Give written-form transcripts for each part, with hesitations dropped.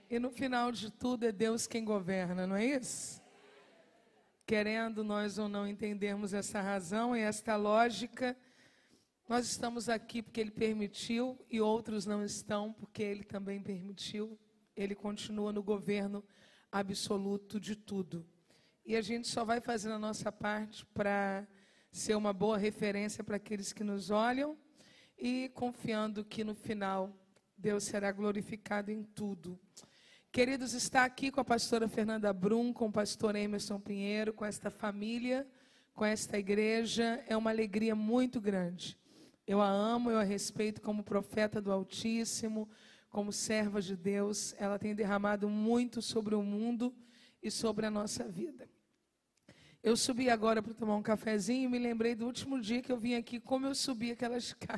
E no final de tudo é Deus quem governa, não é isso? Querendo nós ou não entendermos essa razão e esta lógica, nós estamos aqui porque Ele permitiu e outros não estão porque Ele também permitiu. Ele continua no governo absoluto de tudo. E a gente só vai fazer a nossa parte para ser uma boa referência para aqueles que nos olham e confiando que no final Deus será glorificado em tudo. Queridos, está aqui com a pastora Fernanda Brum, com o pastor Emerson Pinheiro, com esta família, com esta igreja, é uma alegria muito grande. Eu a amo, eu a respeito como profeta do Altíssimo, como serva de Deus. Ela tem derramado muito sobre o mundo e sobre a nossa vida. Eu subi agora para tomar um cafezinho e me lembrei do último dia que eu vim aqui, como eu subi aquela escada.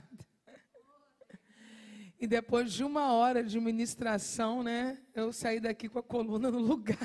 E depois de 1 hora de ministração, né, eu saí daqui com a coluna no lugar.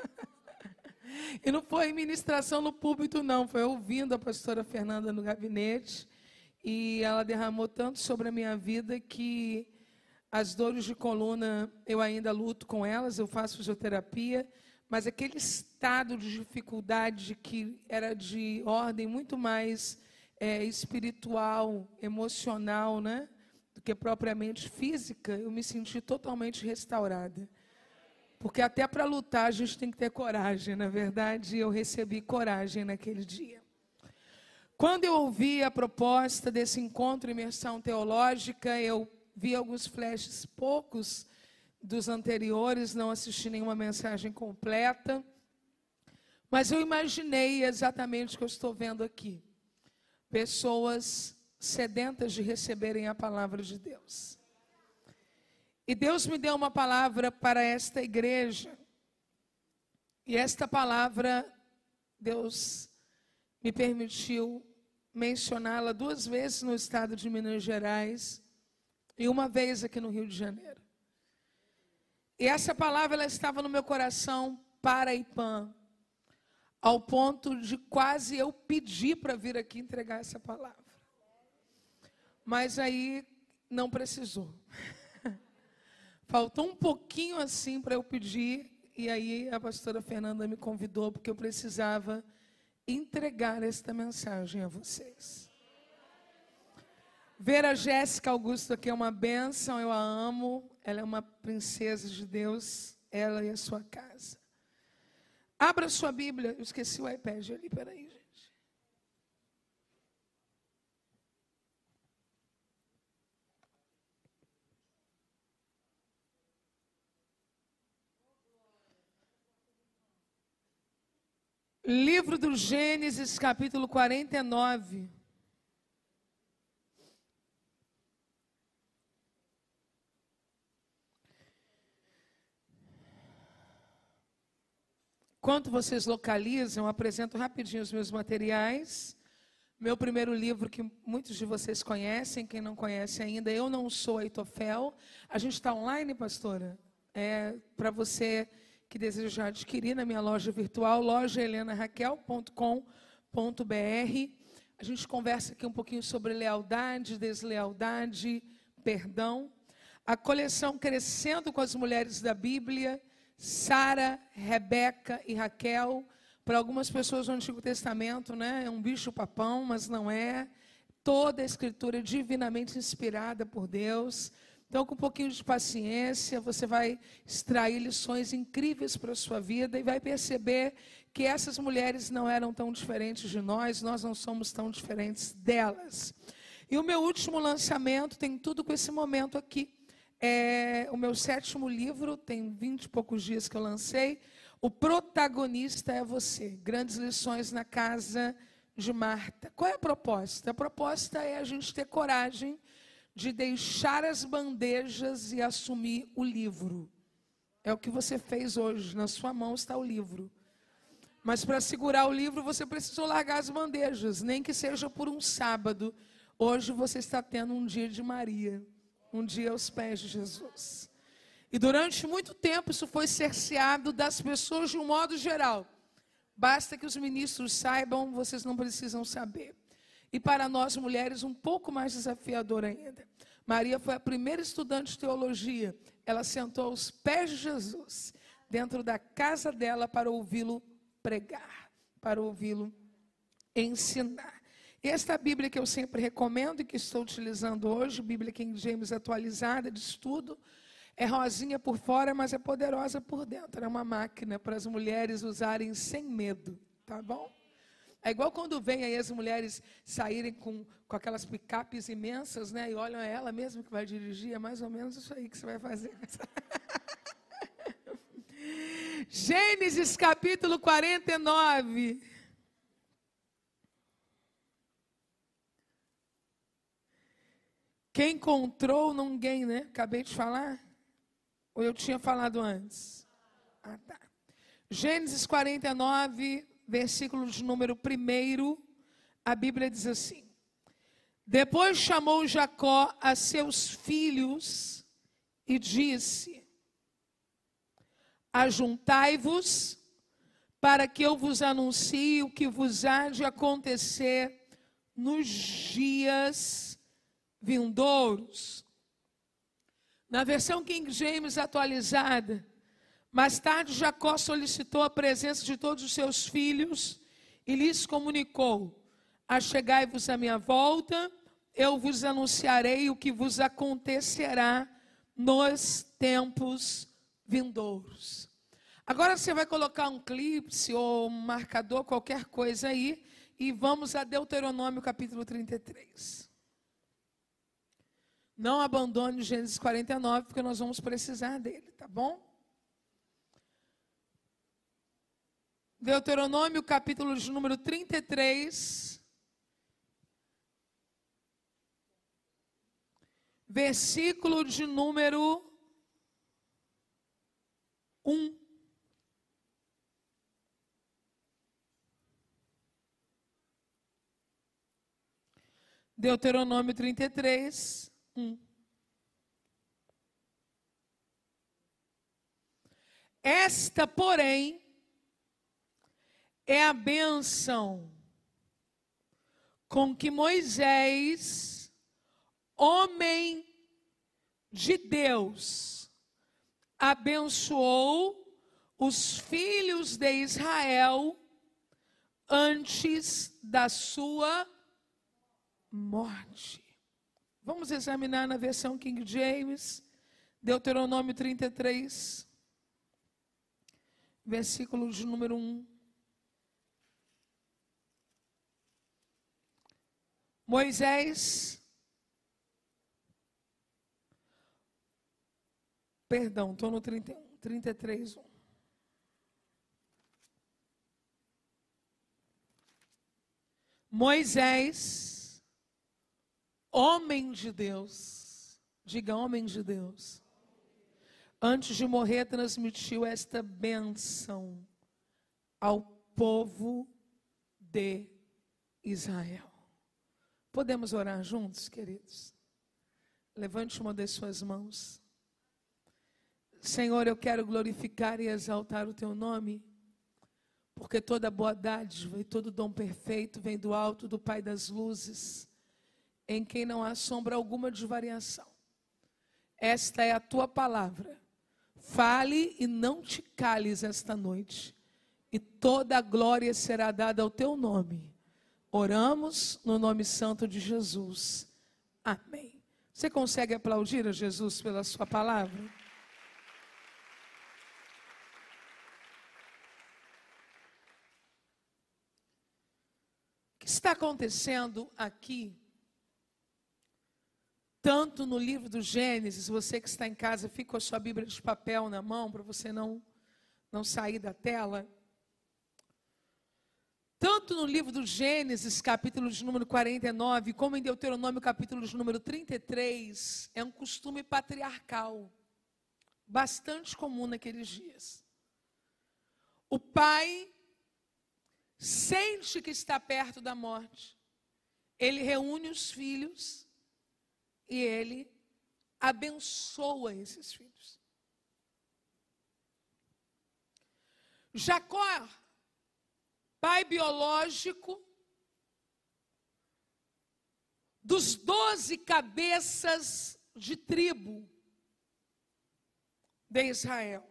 E não foi ministração no púlpito, não. Foi ouvindo a pastora Fernanda no gabinete. E ela derramou tanto sobre a minha vida que as dores de coluna, eu ainda luto com elas, eu faço fisioterapia. Mas aquele estado de dificuldade que era de ordem muito mais espiritual, emocional, né? Do que propriamente física, eu me senti totalmente restaurada. Porque até para lutar a gente tem que ter coragem, na verdade, eu recebi coragem naquele dia. Quando eu ouvi a proposta desse encontro imersão teológica, eu vi alguns flashes, poucos dos anteriores, não assisti nenhuma mensagem completa, mas eu imaginei exatamente o que eu estou vendo aqui. Pessoas sedentas de receberem a palavra de Deus. E Deus me deu uma palavra para esta igreja. E esta palavra, Deus me permitiu mencioná-la 2 vezes no estado de Minas Gerais e 1 vez aqui no Rio de Janeiro. E essa palavra, ela estava no meu coração para Ipã, ao ponto de quase eu pedir para vir aqui entregar essa palavra. Mas aí não precisou. Faltou um pouquinho assim para eu pedir, e aí a pastora Fernanda me convidou, porque eu precisava entregar esta mensagem a vocês. Ver a Jéssica Augusto aqui é uma bênção, eu a amo, ela é uma princesa de Deus, ela e a sua casa. Abra sua Bíblia, eu esqueci o iPad ali, peraí, gente. Livro do Gênesis, capítulo 49. Enquanto vocês localizam, eu apresento rapidinho os meus materiais. Meu primeiro livro, que muitos de vocês conhecem, quem não conhece ainda, Eu Não Sou Aitofel. A gente está online, pastora? Para você que deseja adquirir na minha loja virtual, lojahelenaraquel.com.br. A gente conversa aqui um pouquinho sobre lealdade, deslealdade, perdão. A coleção Crescendo com as Mulheres da Bíblia, Sara, Rebeca e Raquel. Para algumas pessoas do Antigo Testamento, né, é um bicho-papão, mas não é. Toda a Escritura é divinamente inspirada por Deus. Então, com um pouquinho de paciência, você vai extrair lições incríveis para a sua vida e vai perceber que essas mulheres não eram tão diferentes de nós não somos tão diferentes delas. E o meu último lançamento tem tudo com esse momento aqui. É o meu 7º livro, tem 20 e poucos dias que eu lancei. O protagonista é você. Grandes lições na casa de Marta. Qual é a proposta? A proposta é a gente ter coragem de deixar as bandejas e assumir o livro. É o que você fez hoje. Na sua mão está o livro. Mas para segurar o livro, você precisou largar as bandejas, nem que seja por um sábado. Hoje você está tendo um dia de Maria, um dia aos pés de Jesus. E durante muito tempo isso foi cerceado das pessoas de um modo geral. Basta que os ministros saibam, vocês não precisam saber. E para nós mulheres um pouco mais desafiador ainda. Maria foi a primeira estudante de teologia. Ela sentou aos pés de Jesus, dentro da casa dela, para ouvi-lo pregar, para ouvi-lo ensinar. E esta Bíblia que eu sempre recomendo e que estou utilizando hoje, Bíblia King James atualizada de estudo, é rosinha por fora, mas é poderosa por dentro. É uma máquina para as mulheres usarem sem medo, tá bom? É igual quando vem aí as mulheres saírem com aquelas picapes imensas, né? E olham a ela mesmo que vai dirigir, é mais ou menos isso aí que você vai fazer. Gênesis capítulo 49. Quem encontrou ninguém, né? Acabei de falar? Ou eu tinha falado antes? Ah, tá. Gênesis 49, versículo de número 1, a Bíblia diz assim: Depois chamou Jacó a seus filhos e disse: Ajuntai-vos, para que eu vos anuncie o que vos há de acontecer nos dias vindouros. Na versão King James atualizada, mais tarde Jacó solicitou a presença de todos os seus filhos e lhes comunicou: Achegai-vos à minha volta, eu vos anunciarei o que vos acontecerá nos tempos vindouros. Agora você vai colocar um clipe ou um marcador, qualquer coisa aí, e vamos a Deuteronômio capítulo 33. Não abandone Gênesis 49, porque nós vamos precisar dele, tá bom? Deuteronômio, capítulo de número 33, versículo de número 1. Deuteronômio 33, 1. Esta, porém, é a bênção com que Moisés, homem de Deus, abençoou os filhos de Israel antes da sua morte. Vamos examinar na versão King James, Deuteronômio 33, versículo de número 1. Moisés, perdão, estou no 31, 33, 1. Moisés, homem de Deus, diga homem de Deus, antes de morrer transmitiu esta bênção ao povo de Israel. Podemos orar juntos, queridos? Levante uma das suas mãos. Senhor, eu quero glorificar e exaltar o teu nome, porque toda boa dádiva e todo dom perfeito vem do alto do Pai das luzes, em quem não há sombra alguma de variação. Esta é a tua palavra. Fale e não te cales esta noite, e toda a glória será dada ao teu nome. Oramos no nome santo de Jesus. Amém. Você consegue aplaudir a Jesus pela sua palavra? O que está acontecendo aqui, tanto no livro do Gênesis, você que está em casa, fica com a sua Bíblia de papel na mão, para você não sair da tela. Tanto no livro do Gênesis, capítulo de número 49, como em Deuteronômio, capítulo de número 33, é um costume patriarcal, bastante comum naqueles dias. O pai sente que está perto da morte, ele reúne os filhos e ele abençoa esses filhos. Jacó, pai biológico dos 12 cabeças de tribo de Israel.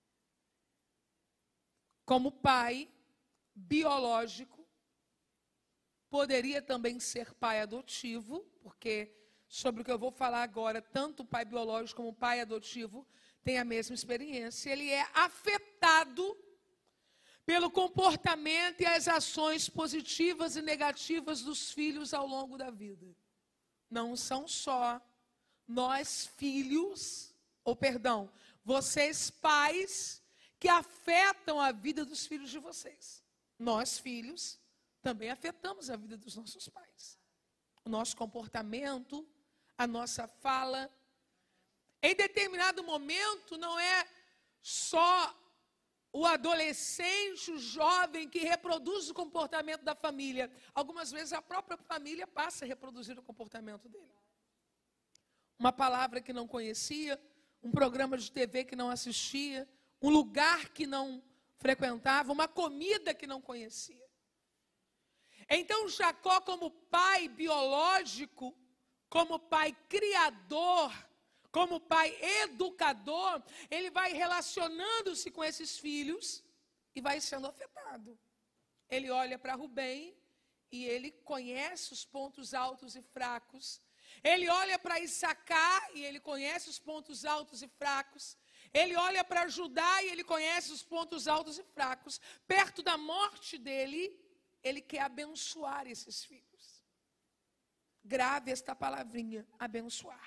Como pai biológico, poderia também ser pai adotivo, porque sobre o que eu vou falar agora, tanto o pai biológico como o pai adotivo têm a mesma experiência. Ele é afetado pelo comportamento e as ações positivas e negativas dos filhos ao longo da vida. Não são só nós filhos, vocês pais, que afetam a vida dos filhos de vocês. Nós, filhos, também afetamos a vida dos nossos pais. O nosso comportamento, a nossa fala. Em determinado momento, não é só o adolescente, o jovem que reproduz o comportamento da família. Algumas vezes a própria família passa a reproduzir o comportamento dele. Uma palavra que não conhecia, um programa de TV que não assistia, um lugar que não frequentava, uma comida que não conhecia. Então Jacó, como pai biológico, como pai criador, como pai educador, ele vai relacionando-se com esses filhos e vai sendo afetado. Ele olha para Rubem e ele conhece os pontos altos e fracos. Ele olha para Issacar e ele conhece os pontos altos e fracos. Ele olha para Judá e ele conhece os pontos altos e fracos. Perto da morte dele, ele quer abençoar esses filhos. Grave esta palavrinha, abençoar.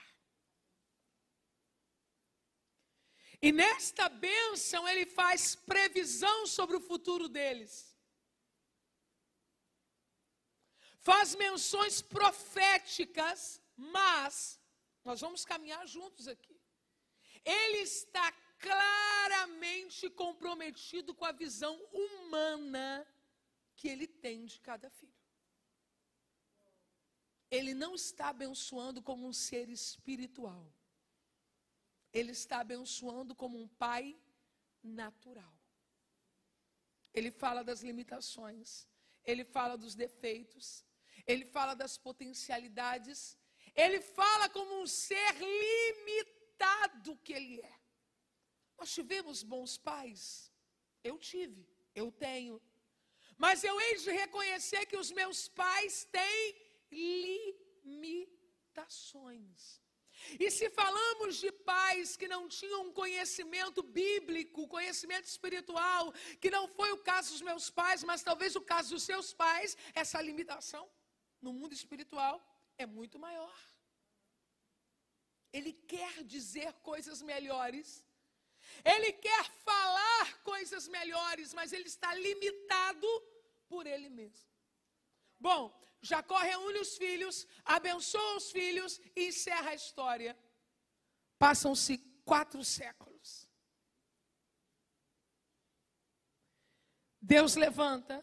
E nesta bênção ele faz previsão sobre o futuro deles. Faz menções proféticas, mas nós vamos caminhar juntos aqui. Ele está claramente comprometido com a visão humana que ele tem de cada filho. Ele não está abençoando como um ser espiritual. Ele está abençoando como um pai natural. Ele fala das limitações, ele fala dos defeitos, ele fala das potencialidades, ele fala como um ser limitado que ele é. Nós tivemos bons pais, eu tive, eu tenho, mas eu hei de reconhecer que os meus pais têm limitações. E se falamos de pais que não tinham um conhecimento bíblico, conhecimento espiritual, que não foi o caso dos meus pais, mas talvez o caso dos seus pais, essa limitação no mundo espiritual é muito maior. Ele quer dizer coisas melhores, ele quer falar coisas melhores, mas ele está limitado por ele mesmo. Bom, Jacó reúne os filhos, abençoa os filhos e encerra a história. Passam-se 4 séculos. Deus levanta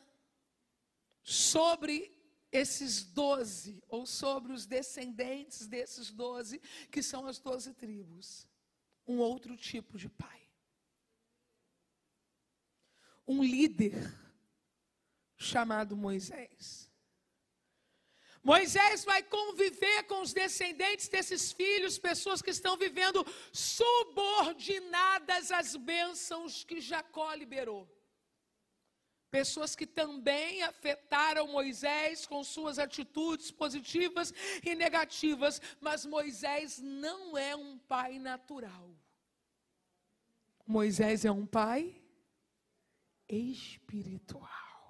sobre esses 12, ou sobre os descendentes desses 12, que são as 12 tribos, um outro tipo de pai. Um líder chamado Moisés. Moisés vai conviver com os descendentes desses filhos, pessoas que estão vivendo subordinadas às bênçãos que Jacó liberou. Pessoas que também afetaram Moisés com suas atitudes positivas e negativas, mas Moisés não é um pai natural. Moisés é um pai espiritual.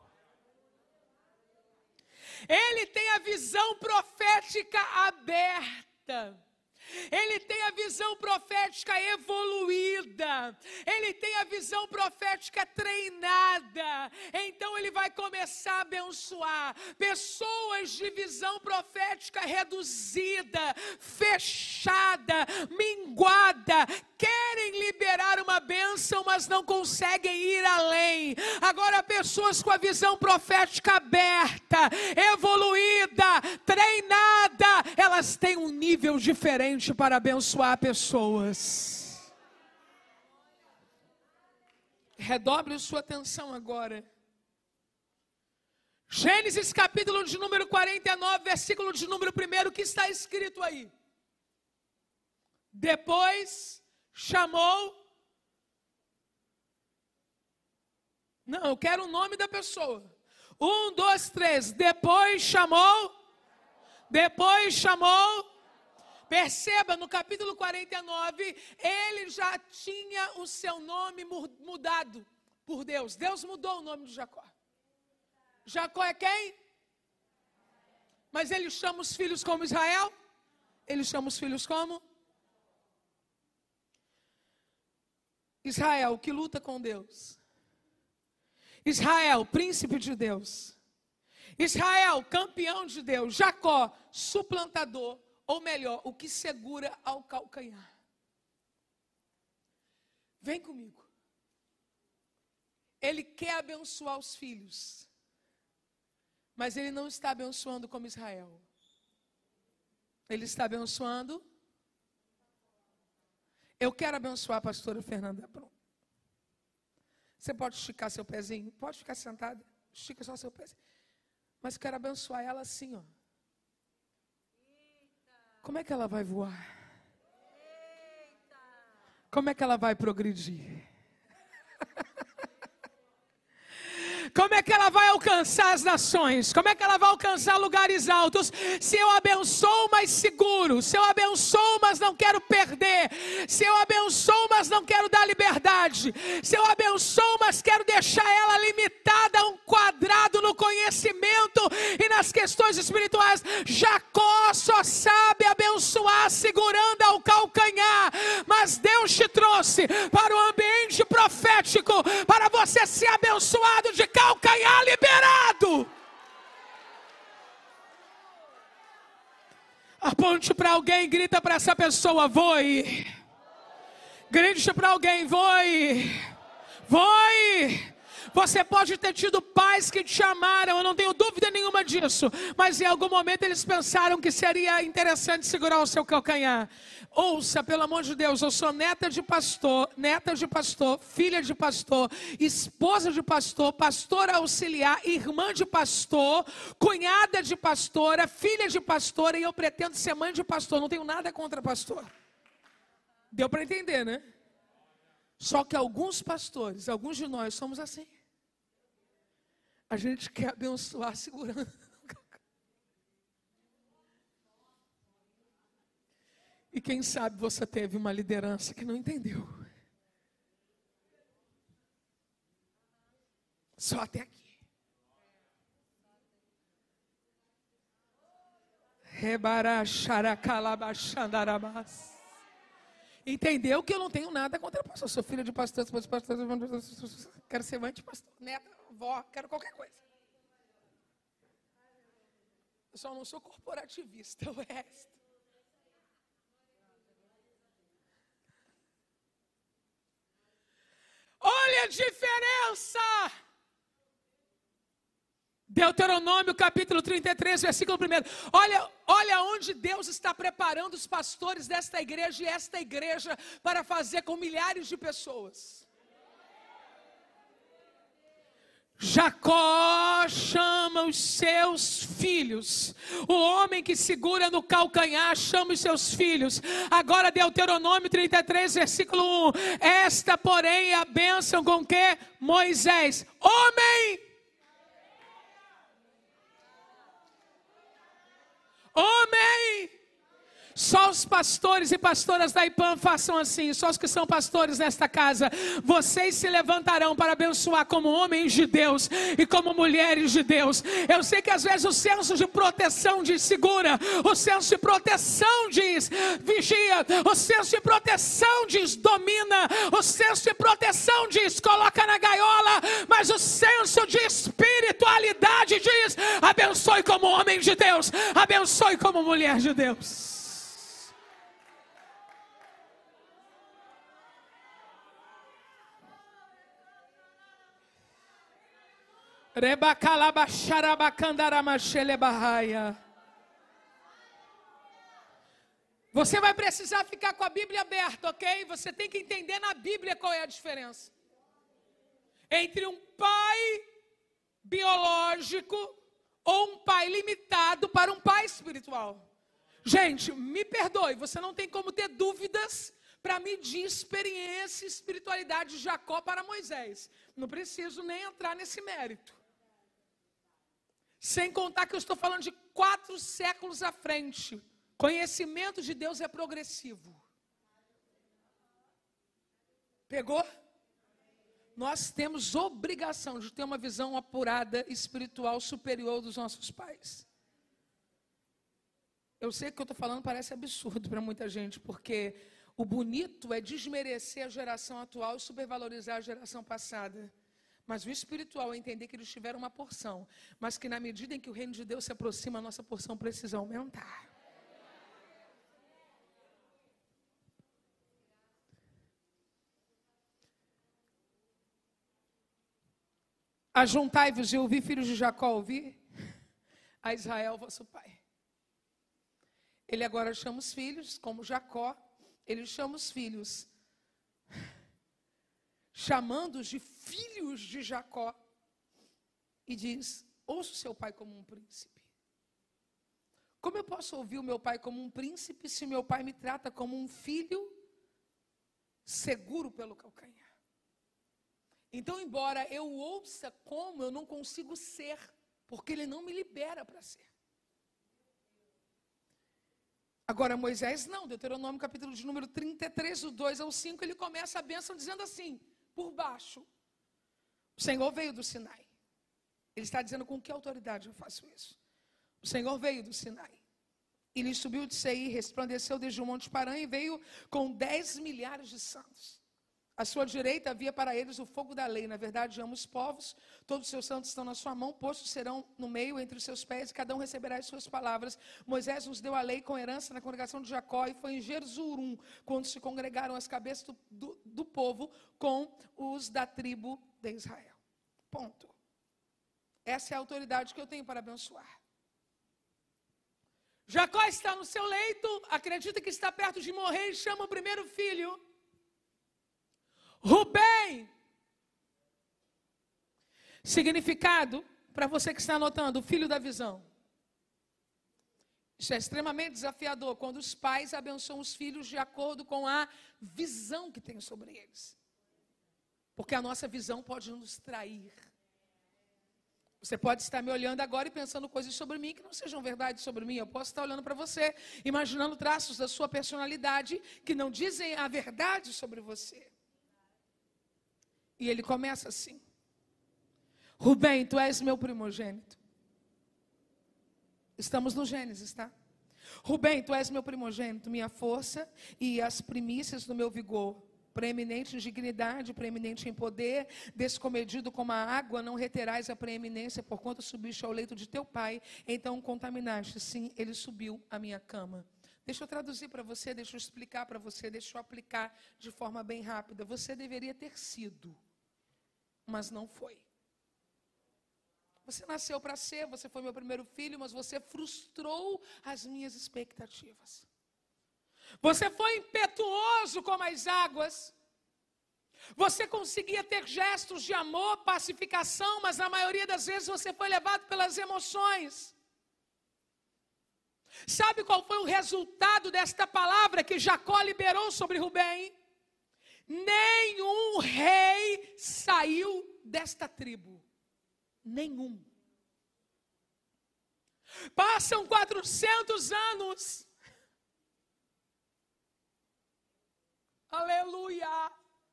Ele tem a visão profética aberta. Ele tem a visão profética evoluída. Ele tem a visão profética treinada. Então ele vai começar a abençoar pessoas de visão profética reduzida, fechada, minguada. Querem liberar uma bênção, mas não conseguem ir além. Agora pessoas com a visão profética aberta, evoluída, treinada, elas têm um nível diferente para abençoar pessoas. Redobre sua atenção agora. Gênesis capítulo de número 49, versículo de número 1, o que está escrito aí? Depois chamou. Não, eu quero o nome da pessoa. 1, 2, 3. Depois chamou. Depois chamou. Perceba, no capítulo 49, ele já tinha o seu nome mudado por Deus. Deus mudou o nome de Jacó. Jacó é quem? Mas ele chama os filhos como Israel? Ele chama os filhos como? Israel, que luta com Deus. Israel, príncipe de Deus. Israel, campeão de Deus. Jacó, suplantador, ou melhor, o que segura ao calcanhar. Vem comigo. Ele quer abençoar os filhos, mas ele não está abençoando como Israel. Ele está abençoando. Eu quero abençoar a pastora Fernanda. Pronto. Você pode esticar seu pezinho? Pode ficar sentada. Estica só seu pezinho. Mas quero abençoar ela assim, ó. Como é que ela vai voar? Como é que ela vai progredir? Como é que ela vai alcançar as nações? Como é que ela vai alcançar lugares altos? Se eu abençoo, mas seguro. Se eu abençoo, mas não quero perder. Se eu abençoo, mas não quero dar liberdade. Se eu abençoo, mas quero deixar ela limitada a um quadrado no conhecimento e nas questões espirituais. Jacó só sabe abençoar segurando ao calcanhar. Mas Deus te trouxe para o ambiente profético, para você ser abençoado de calcanhar liberado. Aponte para alguém, grita para essa pessoa: voe. Grite para alguém: voe. Voe. Você pode ter tido pais que te amaram, eu não tenho dúvida nenhuma disso, mas em algum momento eles pensaram que seria interessante segurar o seu calcanhar. Ouça, pelo amor de Deus, eu sou neta de pastor, filha de pastor, esposa de pastor, pastora auxiliar, irmã de pastor, cunhada de pastora, filha de pastora, e eu pretendo ser mãe de pastor. Não tenho nada contra pastor. Deu para entender, né? Só que alguns pastores, alguns de nós somos assim. A gente quer abençoar segurando. E quem sabe você teve uma liderança que não entendeu. Só até aqui. Entendeu que eu não tenho nada contra a pastor. Sou filha de pastor, quero ser mãe de pastor, neta, avó, quero qualquer coisa. Eu só não sou corporativista, o resto. Olha a diferença! Deuteronômio capítulo 33, versículo 1. Olha onde Deus está preparando os pastores desta igreja e esta igreja para fazer com milhares de pessoas. Jacó chama os seus filhos. O homem que segura no calcanhar chama os seus filhos. Agora Deuteronômio 33, versículo 1. Esta, porém, é a bênção com que Moisés, homem, só os pastores e pastoras da IPAM façam assim, só os que são pastores nesta casa. Vocês se levantarão para abençoar como homens de Deus e como mulheres de Deus. Eu sei que às vezes o senso de proteção diz segura, o senso de proteção diz vigia, o senso de proteção diz domina, o senso de proteção diz coloca na gaiola, mas o senso de espiritualidade diz abençoe como homem de Deus, abençoe como mulher de Deus. Você vai precisar ficar com a Bíblia aberta, ok? Você tem que entender na Bíblia qual é a diferença entre um pai biológico ou um pai limitado para um pai espiritual. Gente, me perdoe, você não tem como ter dúvidas para medir experiência e espiritualidade de Jacó para Moisés. Não preciso nem entrar nesse mérito. Sem contar que eu estou falando de 4 séculos à frente. Conhecimento de Deus é progressivo. Pegou? Nós temos obrigação de ter uma visão apurada, espiritual, superior dos nossos pais. Eu sei que o que eu estou falando parece absurdo para muita gente, porque o bonito é desmerecer a geração atual e supervalorizar a geração passada. Mas o espiritual é entender que eles tiveram uma porção, mas que na medida em que o reino de Deus se aproxima, a nossa porção precisa aumentar. Ajuntai-vos e ouvi, filhos de Jacó, ouvi a Israel, vosso pai. Ele agora chama os filhos, como Jacó, ele chama os filhos, chamando-os de filhos de Jacó, e diz, ouça o seu pai como um príncipe. Como eu posso ouvir o meu pai como um príncipe, se meu pai me trata como um filho seguro pelo calcanhar? Então, embora eu ouça como, eu não consigo ser, porque ele não me libera para ser. Agora, Moisés não, Deuteronômio capítulo de número 33, do 2 ao 5, ele começa a bênção dizendo assim, por baixo, o Senhor veio do Sinai. Ele está dizendo com que autoridade eu faço isso. O Senhor veio do Sinai. Ele subiu de Seir, resplandeceu desde o Monte Parã e veio com 10 milhares de santos. À sua direita havia para eles o fogo da lei. Na verdade, amo os povos, todos os seus santos estão na sua mão, postos serão no meio entre os seus pés, e cada um receberá as suas palavras. Moisés nos deu a lei com herança na congregação de Jacó, e foi em Jerusalém, quando se congregaram as cabeças do povo com os da tribo de Israel. Ponto. Essa é a autoridade que eu tenho para abençoar. Jacó está no seu leito, acredita que está perto de morrer e chama o primeiro filho, Rubem. Significado, para você que está anotando, o filho da visão. Isso é extremamente desafiador, quando os pais abençoam os filhos de acordo com a visão que tem sobre eles. Porque a nossa visão pode nos trair. Você pode estar me olhando agora e pensando coisas sobre mim que não sejam verdade sobre mim. Eu posso estar olhando para você, imaginando traços da sua personalidade que não dizem a verdade sobre você. E ele começa assim. Rubem, tu és meu primogênito. Estamos no Gênesis, tá? Rubem, tu és meu primogênito, minha força e as primícias do meu vigor. Preeminente em dignidade, preeminente em poder, descomedido como a água, não reterás a preeminência, porquanto subiste ao leito de teu pai, então contaminaste. Sim, ele subiu à minha cama. Deixa eu traduzir para você, deixa eu explicar para você, deixa eu aplicar de forma bem rápida. Você deveria ter sido, mas não foi. Você nasceu para ser, você foi meu primeiro filho, mas você frustrou as minhas expectativas. Você foi impetuoso como as águas. Você conseguia ter gestos de amor, pacificação, mas na maioria das vezes você foi levado pelas emoções. Sabe qual foi o resultado desta palavra que Jacó liberou sobre Rubem? Nenhum rei saiu desta tribo. Nenhum. Passam 400 anos. Aleluia.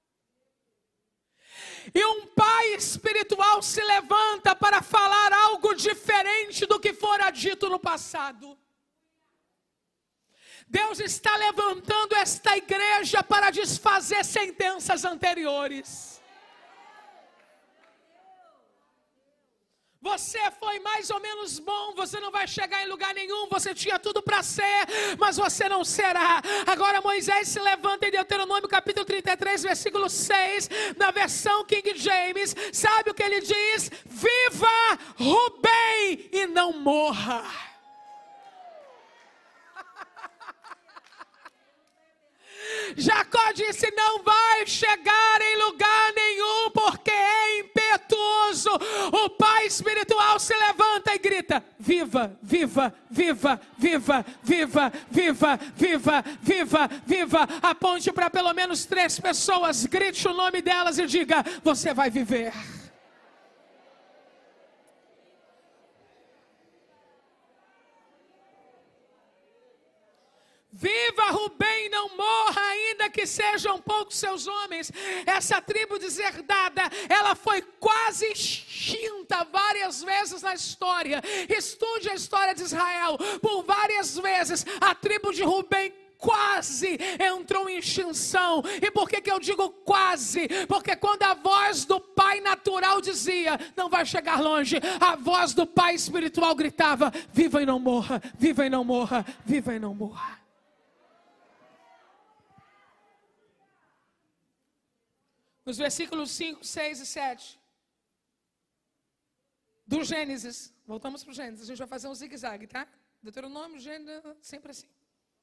E um pai espiritual se levanta para falar algo diferente do que fora dito no passado. Deus está levantando esta igreja para desfazer sentenças anteriores. Você foi mais ou menos bom, você não vai chegar em lugar nenhum, você tinha tudo para ser, mas você não será. Agora Moisés se levanta em Deuteronômio capítulo 33, versículo 6, na versão King James, sabe o que ele diz? Viva Rubem e não morra. Jacó disse, não vai chegar em lugar nenhum, porque é impetuoso. O pai espiritual Saul se levanta e grita: viva, viva, viva, viva, viva, viva, viva, viva, viva. Aponte para pelo menos 3 pessoas, grite o nome delas e diga: você vai viver. Viva Rubem, não morra, ainda que sejam poucos seus homens. Essa tribo deserdada, ela foi quase extinta várias vezes na história. Estude a história de Israel. Por várias vezes, a tribo de Rubem quase entrou em extinção. E por que eu digo quase? Porque quando a voz do pai natural dizia: não vai chegar longe, a voz do pai espiritual gritava: viva e não morra, viva e não morra, viva e não morra. Nos versículos 5, 6 e 7 do Gênesis, voltamos para o Gênesis, a gente vai fazer um zigue-zague, tá? Deuteronômio, Gênesis, sempre assim.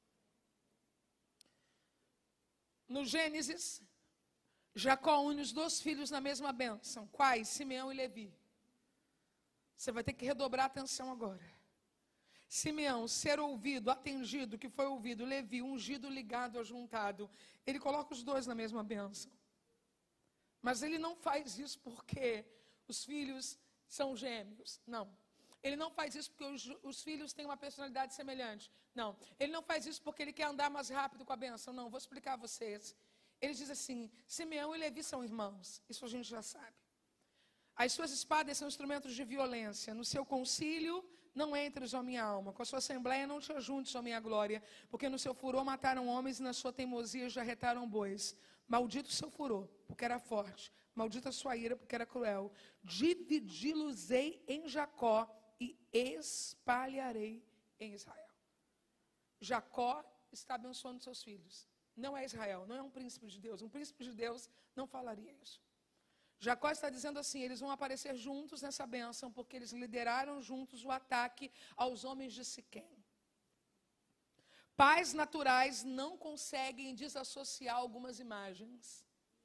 No Gênesis, Jacó une os 2 filhos na mesma bênção. Quais? Simeão e Levi. Você vai ter que redobrar a atenção agora. Simeão, ser ouvido, atendido, que foi ouvido. Levi, ungido, ligado, ajuntado. Ele coloca os 2 na mesma bênção. Mas ele não faz isso porque os filhos são gêmeos. Não. Ele não faz isso porque os filhos têm uma personalidade semelhante. Não. Ele não faz isso porque ele quer andar mais rápido com a bênção. Não, vou explicar a vocês. Ele diz assim: Simeão e Levi são irmãos. Isso a gente já sabe. As suas espadas são instrumentos de violência. No seu concílio, não entres, ó minha alma. Com a sua assembleia, não te ajuntes, ó minha glória. Porque no seu furor mataram homens e na sua teimosia jarretaram bois. Maldito o seu furor, porque era forte. Maldita a sua ira, porque era cruel. Dividi-los-ei em Jacó e espalharei em Israel. Jacó está abençoando seus filhos. Não é Israel, não é um príncipe de Deus. Um príncipe de Deus não falaria isso. Jacó está dizendo assim: eles vão aparecer juntos nessa bênção, porque eles lideraram juntos o ataque aos homens de Siquém. Pais naturais não conseguem desassociar algumas imagens.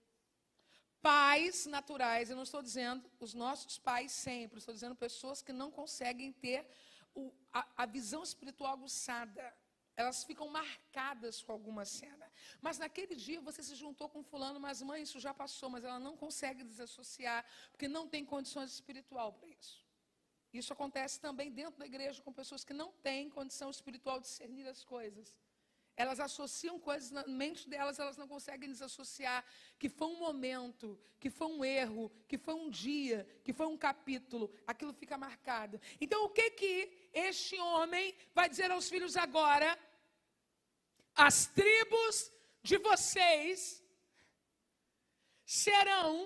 Pais naturais, eu não estou dizendo os nossos pais sempre, estou dizendo pessoas que não conseguem ter a visão espiritual aguçada. Elas ficam marcadas com alguma cena. Mas naquele dia você se juntou com fulano, mas mãe, isso já passou, mas ela não consegue desassociar, porque não tem condições espiritual para isso. Isso acontece também dentro da igreja com pessoas que não têm condição espiritual de discernir as coisas. Elas associam coisas na mente delas, elas não conseguem desassociar que foi um momento, que foi um erro, que foi um dia, que foi um capítulo. Aquilo fica marcado. Então o que este homem vai dizer aos filhos agora? As tribos de vocês serão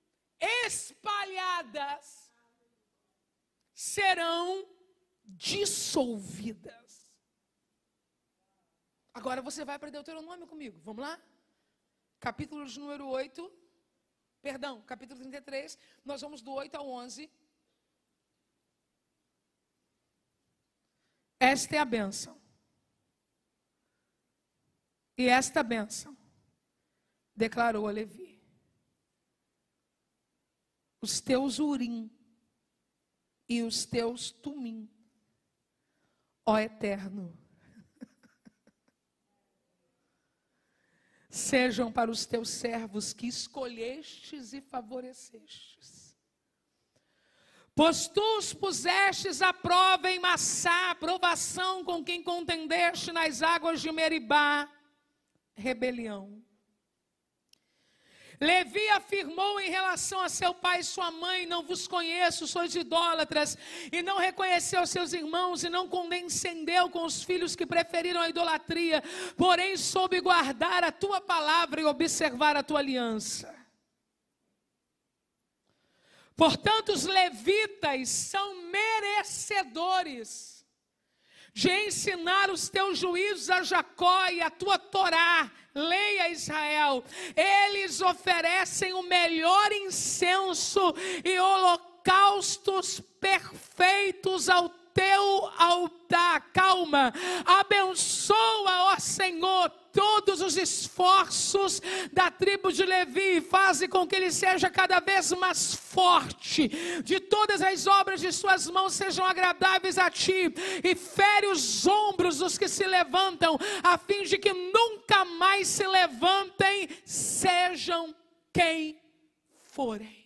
espalhadas, serão dissolvidas. Agora você vai para Deuteronômio comigo, vamos lá? Capítulo de número 8, capítulo 33, nós vamos do 8 ao 11. Esta é a bênção. E esta bênção declarou a Levi: os teus urim e os teus tumim, ó Eterno, sejam para os teus servos que escolhestes e favorecestes. Pois tu os pusestes à prova em Massá, provação com quem contendeste nas águas de Meribá, rebelião. Levi afirmou em relação a seu pai e sua mãe: não vos conheço, sois idólatras. E não reconheceu seus irmãos e não condescendeu com os filhos que preferiram a idolatria. Porém soube guardar a tua palavra e observar a tua aliança. Portanto, os levitas são merecedores de ensinar os teus juízos a Jacó e a tua Torá, lei a Israel. Eles oferecem o melhor incenso e holocaustos perfeitos ao teu altar. Calma. Abençoa, ó Senhor, todos os esforços da tribo de Levi, faze com que ele seja cada vez mais forte, de todas as obras de suas mãos sejam agradáveis a ti, e fere os ombros dos que se levantam, a fim de que nunca mais se levantem, sejam quem forem.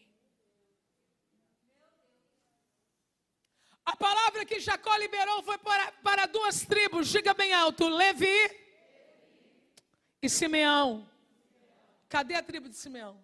A palavra que Jacó liberou foi para duas tribos, diga bem alto, Levi e Simeão. Cadê a tribo de Simeão?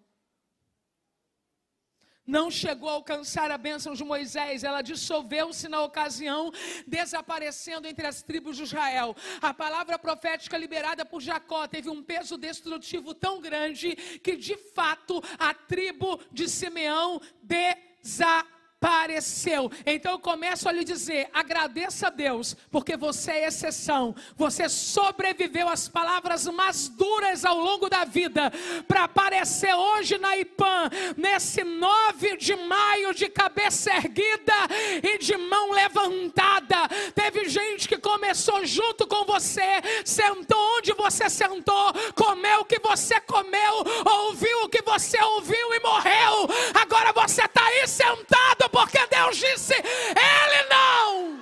Não chegou a alcançar a bênção de Moisés, ela dissolveu-se na ocasião, desaparecendo entre as tribos de Israel. A palavra profética liberada por Jacó teve um peso destrutivo tão grande, que de fato a tribo de Simeão desapareceu. Então eu começo a lhe dizer, agradeça a Deus, porque você é exceção, você sobreviveu às palavras mais duras ao longo da vida, para aparecer hoje na IPAM, nesse 9 de maio, de cabeça erguida e de mão levantada. Teve gente que começou junto com você, sentou onde você sentou, comeu o que você comeu, ouviu o que você ouviu e morreu. Agora você está aí sentado, porque Deus disse, ele não.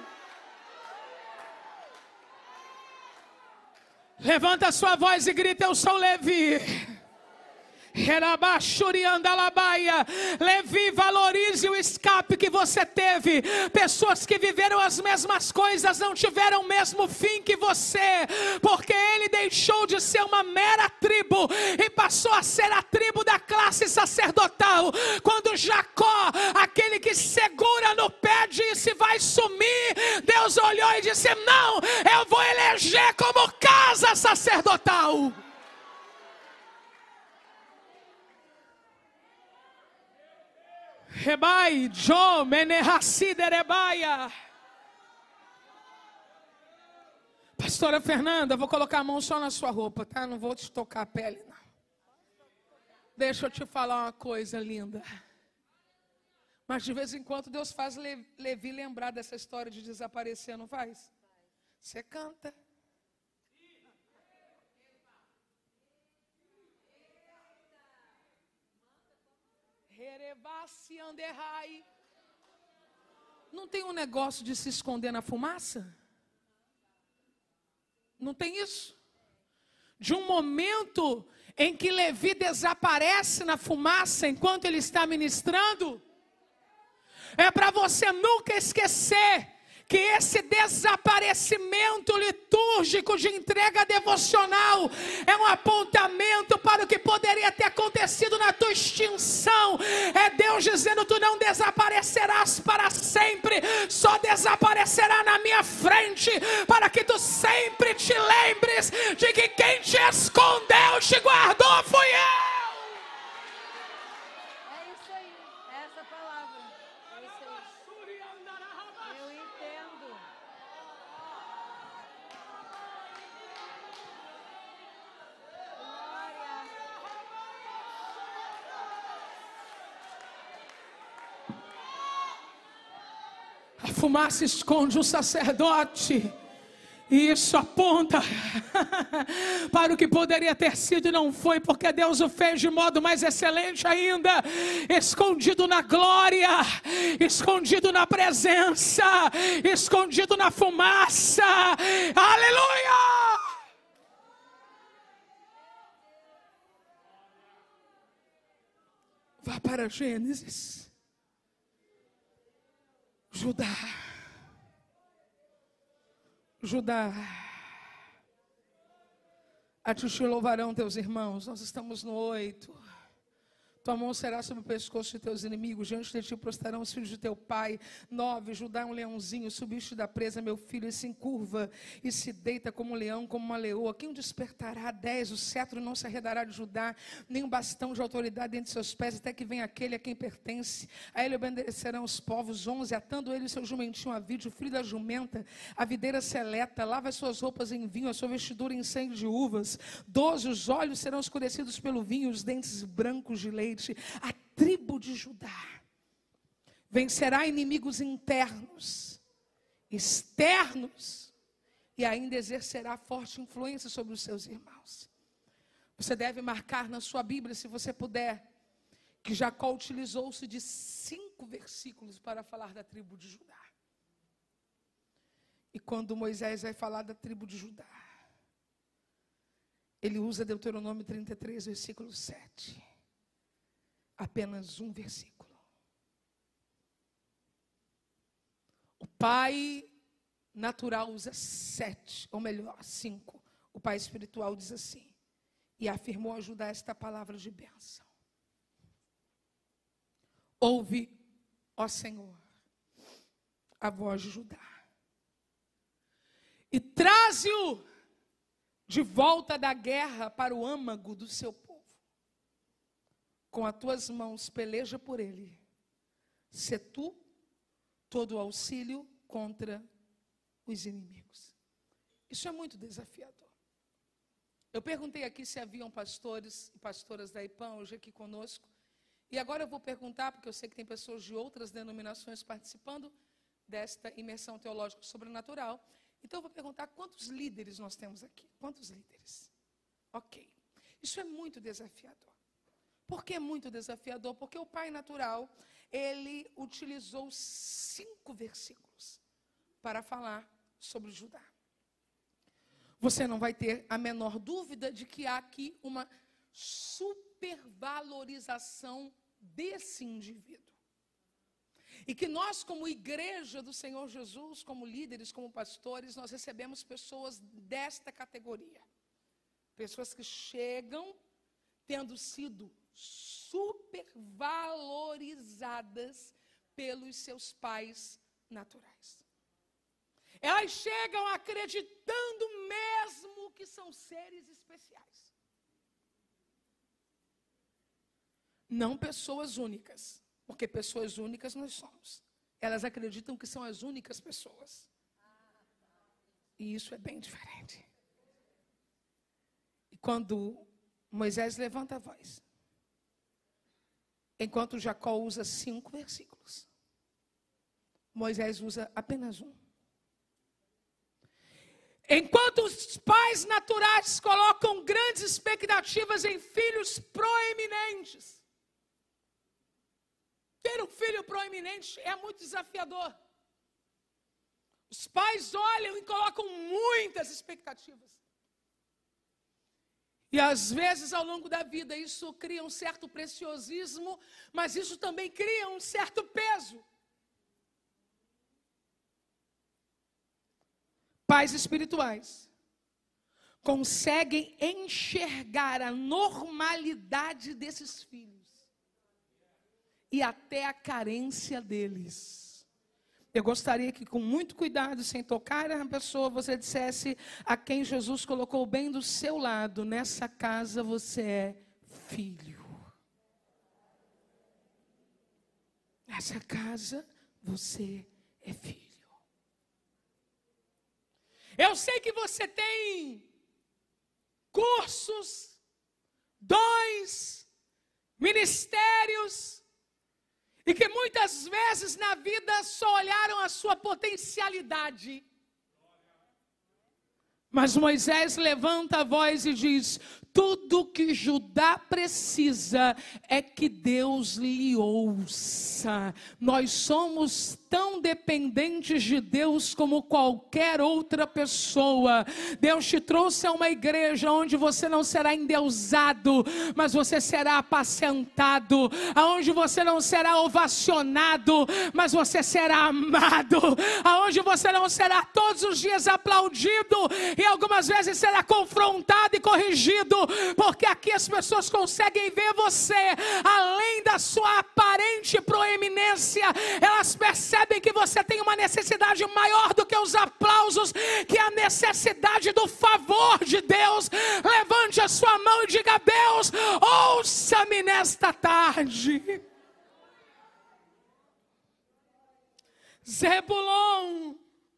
Levanta a sua voz e grita, eu sou Levi. Levi, valorize o escape que você teve. Pessoas que viveram as mesmas coisas não tiveram o mesmo fim que você, porque ele deixou de ser uma mera tribo e passou a ser a tribo da classe sacerdotal. Quando Jacó, aquele que segura no pé, disse vai sumir, Deus olhou e disse não, eu vou eleger como casa sacerdotal. Rebai, Jo, Menehacide, Rebaia. Pastora Fernanda, vou colocar a mão só na sua roupa, tá? Não vou te tocar a pele, não. Deixa eu te falar uma coisa linda. Mas de vez em quando Deus faz Levi lembrar dessa história de desaparecer, não faz? Você canta. Não tem um negócio de se esconder na fumaça? Não tem isso? De um momento em que Levi desaparece na fumaça enquanto ele está ministrando, é para você nunca esquecer que esse desaparecimento litúrgico de entrega devocional é um apontamento para o que poderia ter acontecido na tua extinção. É Deus dizendo, tu não desaparecerás para sempre, só desaparecerá na minha frente, para que tu sempre te lembres de que quem te escondeu, te guardou, fui eu. A fumaça esconde o sacerdote. E isso aponta para o que poderia ter sido e não foi, porque Deus o fez de modo mais excelente ainda, escondido na glória, escondido na presença, escondido na fumaça. Aleluia! Vá para Gênesis. Judá, a ti te louvarão teus irmãos. Nós estamos no 8. Tua mão será sobre o pescoço de teus inimigos, diante de ti prostarão os filhos de teu pai. 9, Judá é um leãozinho, subiste da presa, meu filho, e se encurva, e se deita como um leão, como uma leoa. Quem o despertará? 10, o cetro não se arredará de Judá, nem um bastão de autoridade entre seus pés, até que venha aquele a quem pertence. A ele obedecerão os povos. 11, atando ele o seu jumentinho a vide, o filho da jumenta, a videira seleta, lava as suas roupas em vinho, a sua vestidura em sangue de uvas. 12, os olhos serão escurecidos pelo vinho, os dentes brancos de leite. A tribo de Judá vencerá inimigos internos externos, e ainda exercerá forte influência sobre os seus irmãos. Você deve marcar na sua Bíblia, se você puder, que Jacó utilizou-se de 5 versículos para falar da tribo de Judá. E quando Moisés vai falar da tribo de Judá, ele usa Deuteronômio 33, versículo 7. Apenas um versículo. O pai natural usa 7, ou melhor, 5. O pai espiritual diz assim: e afirmou a Judá esta palavra de bênção. Ouve, ó Senhor, a voz de Judá, e traze-o de volta da guerra para o âmago do seu povo. Com as tuas mãos peleja por ele. Sê tu todo o auxílio contra os inimigos. Isso é muito desafiador. Eu perguntei aqui se haviam pastores e pastoras da IPAM hoje aqui conosco. E agora eu vou perguntar, porque eu sei que tem pessoas de outras denominações participando desta imersão teológica sobrenatural. Então eu vou perguntar quantos líderes nós temos aqui. Quantos líderes? Ok. Isso é muito desafiador. Por que é muito desafiador? Porque o pai natural, ele utilizou 5 versículos para falar sobre Judá. Você não vai ter a menor dúvida de que há aqui uma supervalorização desse indivíduo. E que nós, como igreja do Senhor Jesus, como líderes, como pastores, nós recebemos pessoas desta categoria. Pessoas que chegam tendo sido supervalorizadas pelos seus pais naturais. Elas chegam acreditando mesmo que são seres especiais. Não pessoas únicas, porque pessoas únicas nós somos. Elas acreditam que são as únicas pessoas. E isso é bem diferente. E quando Moisés levanta a voz, enquanto Jacó usa 5 versículos, Moisés usa apenas um. Enquanto os pais naturais colocam grandes expectativas em filhos proeminentes, ter um filho proeminente é muito desafiador. Os pais olham e colocam muitas expectativas. E às vezes ao longo da vida isso cria um certo preciosismo, mas isso também cria um certo peso. Pais espirituais conseguem enxergar a normalidade desses filhos e até a carência deles. Eu gostaria que, com muito cuidado, sem tocar na pessoa, você dissesse a quem Jesus colocou bem do seu lado: nessa casa você é filho. Nessa casa você é filho. Eu sei que você tem cursos, dons, ministérios, e que muitas vezes na vida só olharam a sua potencialidade. Mas Moisés levanta a voz e diz: tudo que Judá precisa é que Deus lhe ouça. Nós somos tão dependentes de Deus como qualquer outra pessoa. Deus te trouxe a uma igreja onde você não será endeusado, mas você será apacentado, aonde você não será ovacionado, mas você será amado, aonde você não será todos os dias aplaudido e algumas vezes será confrontado e corrigido, porque aqui as pessoas conseguem ver você além da sua aparente proeminência. Elas percebem que você tem uma necessidade maior do que os aplausos, que é a necessidade do favor de Deus. Levante a sua mão e diga: Deus, ouça-me nesta tarde. Zebulon,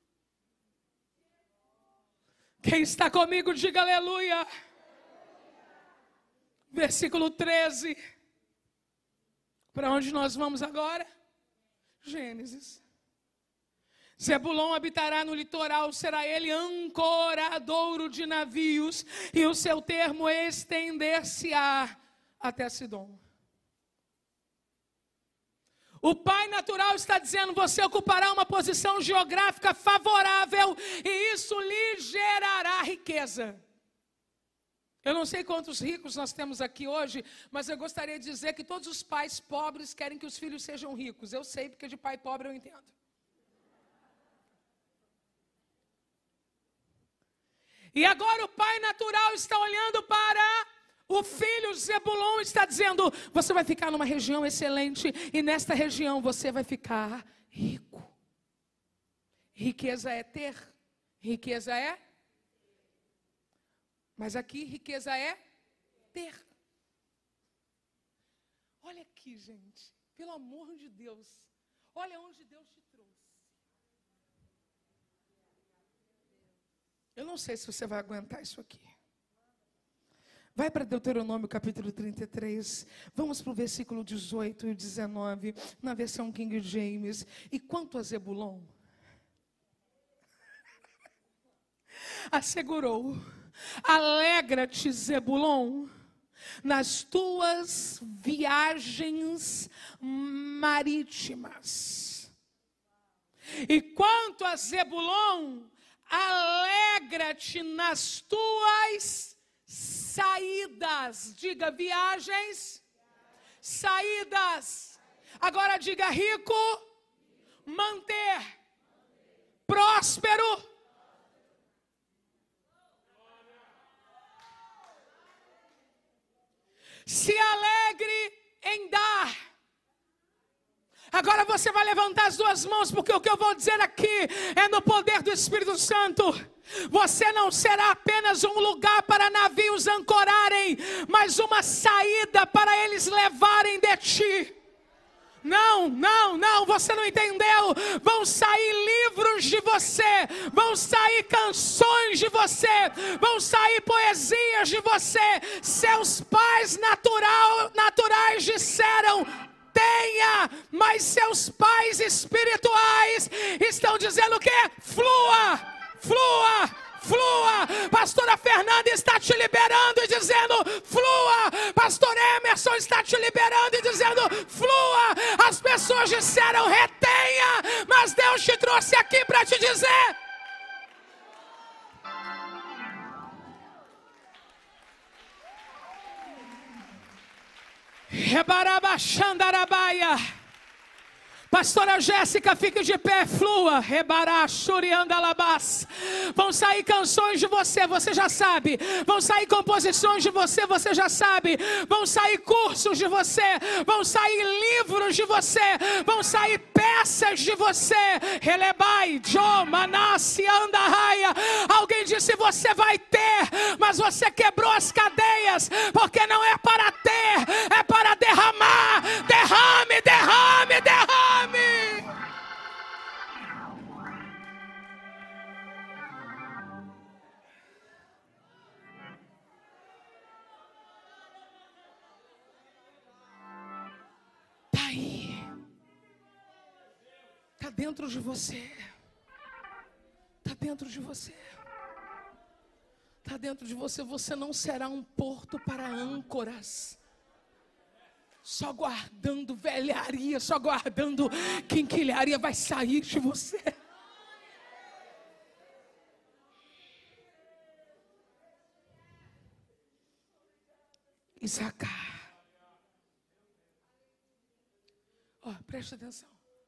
quem está comigo, diga aleluia. Versículo 13. Para onde nós vamos agora? Gênesis. Zebulon habitará no litoral, será ele ancoradouro de navios, e o seu termo estender-se-á até Sidom. O pai natural está dizendo: você ocupará uma posição geográfica favorável e isso lhe gerará riqueza. Eu não sei quantos ricos nós temos aqui hoje, mas eu gostaria de dizer que todos os pais pobres querem que os filhos sejam ricos. Eu sei, porque de pai pobre eu entendo. E agora o pai natural está olhando para o filho Zebulon, está dizendo: você vai ficar numa região excelente e nesta região você vai ficar rico. Riqueza é ter, riqueza é, mas aqui riqueza é ter. Olha aqui, gente, pelo amor de Deus, olha onde Deus te trouxe. Eu não sei se você vai aguentar isso aqui. Vai para Deuteronômio capítulo 33, vamos para o versículo 18 e 19, na versão King James. E quanto a Zebulon, assegurou: alegra-te, Zebulon, nas tuas viagens marítimas. E quanto a Zebulon, alegra-te nas tuas saídas. Diga: viagens, saídas. Agora diga: rico, manter, próspero. Se alegre em dar. Agora você vai levantar as duas mãos, porque o que eu vou dizer aqui é no poder do Espírito Santo. Você não será apenas um lugar para navios ancorarem, mas uma saída para eles levarem de ti. Não, você não entendeu. Vão sair livros de você, vão sair canções de você, vão sair poesias de você. Seus pais naturais disseram: tenha, mas seus pais espirituais estão dizendo o quê? Flua, flua, flua. Pastora Fernanda está te liberando e dizendo: flua. Pastor Emerson está te liberando e dizendo: flua. As pessoas disseram: retenha, mas Deus te trouxe aqui para te dizer: Rebarabachandarabaia. Pastora Jéssica, fique de pé, flua. Vão sair canções de você, você já sabe. Vão sair composições de você, você já sabe. Vão sair cursos de você, vão sair livros de você, vão sair peças de você. Relebai, Jo, Manassi, Andarraia. Alguém disse: você vai ter, mas você quebrou as cadeias, porque não é para ter, é para derramar. Derrame, derrame, derrame. Está aí, está dentro de você, está dentro de você, está dentro de você. Você não será um porto para âncoras, só guardando velharia, só guardando quinquilharia. Vai sair de você. Issacar. Preste atenção.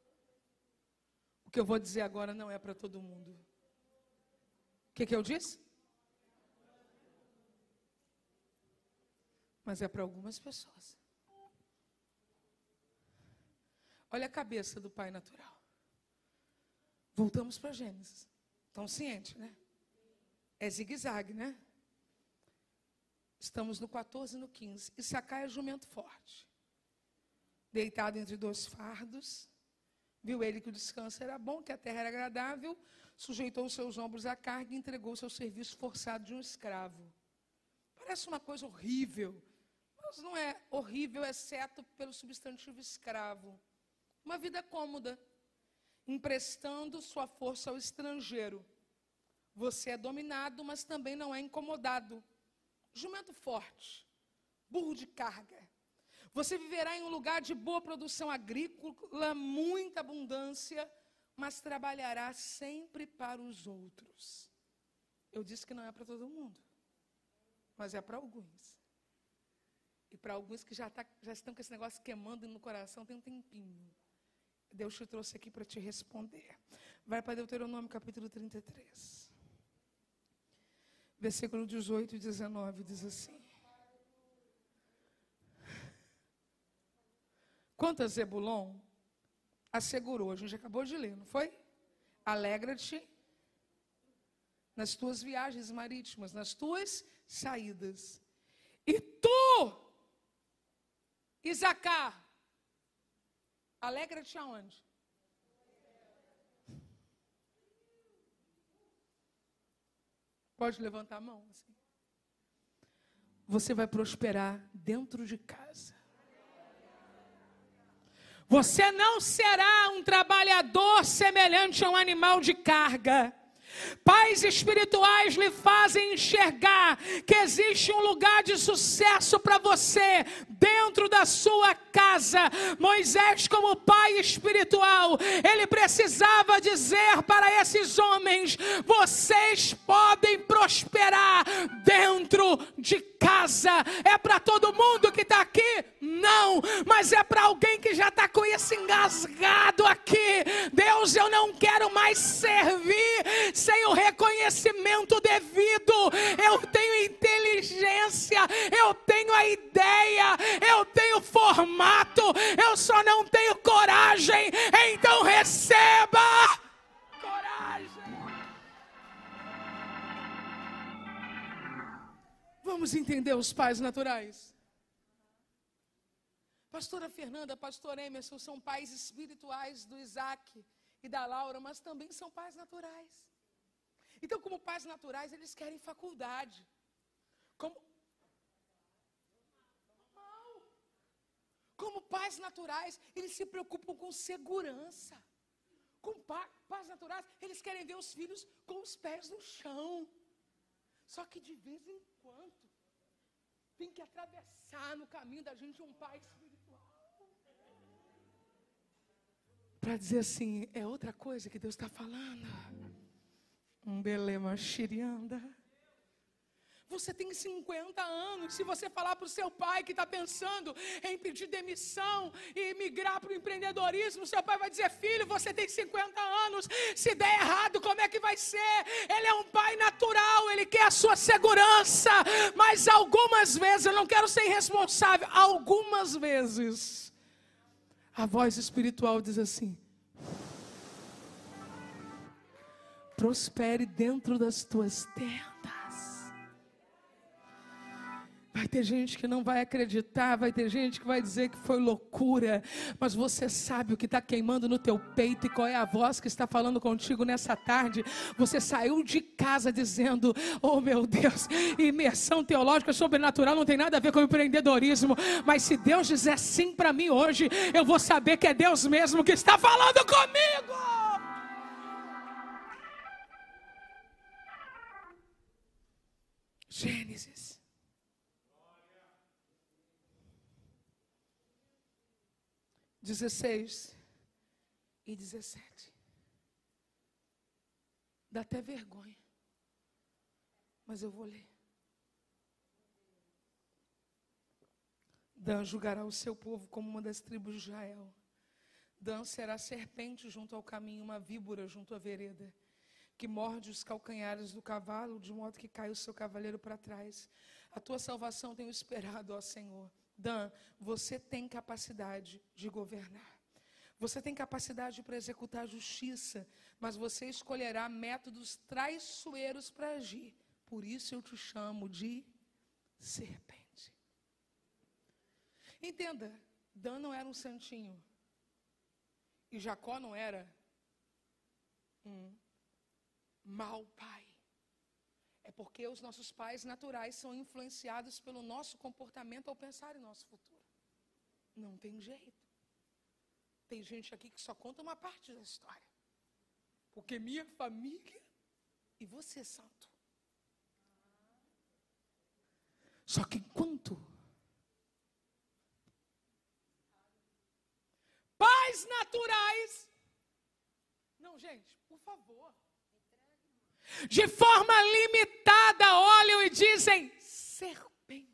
O que eu vou dizer agora não é para todo mundo. O que eu disse? Mas é para algumas pessoas. Olha a cabeça do pai natural. Voltamos para Gênesis. Estão cientes, né? É zigue-zague, né? Estamos no 14 e no 15. Issacar é jumento forte. Deitado entre dois fardos. Viu ele que o descanso era bom, que a terra era agradável. Sujeitou os seus ombros à carga e entregou o seu serviço forçado de um escravo. Parece uma coisa horrível. Mas não é horrível, exceto pelo substantivo escravo. Uma vida cômoda. emprestando sua força ao estrangeiro. Você é dominado, mas também não é incomodado. Jumento forte, burro de carga. Você viverá em um lugar de boa produção agrícola, muita abundância, mas trabalhará sempre para os outros. Eu disse que não é para todo mundo, mas é para alguns. E para alguns que já estão com esse negócio queimando no coração tem um tempinho. Deus te trouxe aqui para te responder. Vai para Deuteronômio capítulo 33. Versículo 18 e 19 diz assim. Quanto a Zebulon, assegurou, a gente acabou de ler, não foi? Alegra-te nas tuas viagens marítimas, nas tuas saídas. E tu, Isacar, alegra-te aonde? Pode levantar a mão assim. Você vai prosperar dentro de casa. Você não será um trabalhador semelhante a um animal de carga. Pais espirituais lhe fazem enxergar que existe um lugar de sucesso para você dentro da sua casa. Moisés, como pai espiritual, ele precisava dizer para esses homens: vocês podem prosperar dentro de casa. É para todo mundo que está aqui? Não, mas é para alguém que já está com isso engasgado aqui. Deus, eu não quero mais servir sem o reconhecimento devido. Eu tenho inteligência, eu tenho a ideia, eu tenho formato, eu só não tenho coragem. Então receba coragem. Vamos entender os pais naturais. Pastora Fernanda, pastor Emerson são pais espirituais do Isaac e da Laura, mas também são pais naturais. Então, como pais naturais, eles querem faculdade. Como pais naturais, eles se preocupam com segurança. Como pais naturais, eles querem ver os filhos com os pés no chão. Só que de vez em quando, tem que atravessar no caminho da gente um pai espiritual. Para dizer assim, é outra coisa que Deus está falando. Um belema xirianda. Você tem 50 anos. Se você falar para o seu pai que está pensando em pedir demissão e migrar para o empreendedorismo, seu pai vai dizer: filho, você tem 50 anos. Se der errado, como é que vai ser? Ele é um pai natural, ele quer a sua segurança. Mas algumas vezes, eu não quero ser irresponsável, algumas vezes a voz espiritual diz assim: prospere dentro das tuas tendas. Vai ter gente que não vai acreditar, vai ter gente que vai dizer que foi loucura, mas você sabe o que está queimando no teu peito e qual é a voz que está falando contigo nessa tarde. Você saiu de casa dizendo: oh meu Deus, imersão teológica sobrenatural não tem nada a ver com empreendedorismo, mas se Deus dizer sim para mim hoje, eu vou saber que é Deus mesmo que está falando comigo. Gênesis 16 e 17. Dá até vergonha, mas eu vou ler. Dan julgará o seu povo como uma das tribos de Israel. Dan será serpente junto ao caminho, uma víbora junto à vereda, que morde os calcanhares do cavalo, de modo que cai o seu cavaleiro para trás. A tua salvação tenho esperado, ó Senhor. Dan, você tem capacidade de governar. Você tem capacidade para executar a justiça, mas você escolherá métodos traiçoeiros para agir. Por isso eu te chamo de serpente. Entenda, Dan não era um santinho. E Jacó não era um mau pai. É porque os nossos pais naturais são influenciados pelo nosso comportamento ao pensar em nosso futuro. Não tem jeito. Tem gente aqui que só conta uma parte da história. Porque minha família e você, santo. Só que enquanto pais naturais, não, gente, por favor, de forma limitada olham e dizem serpente.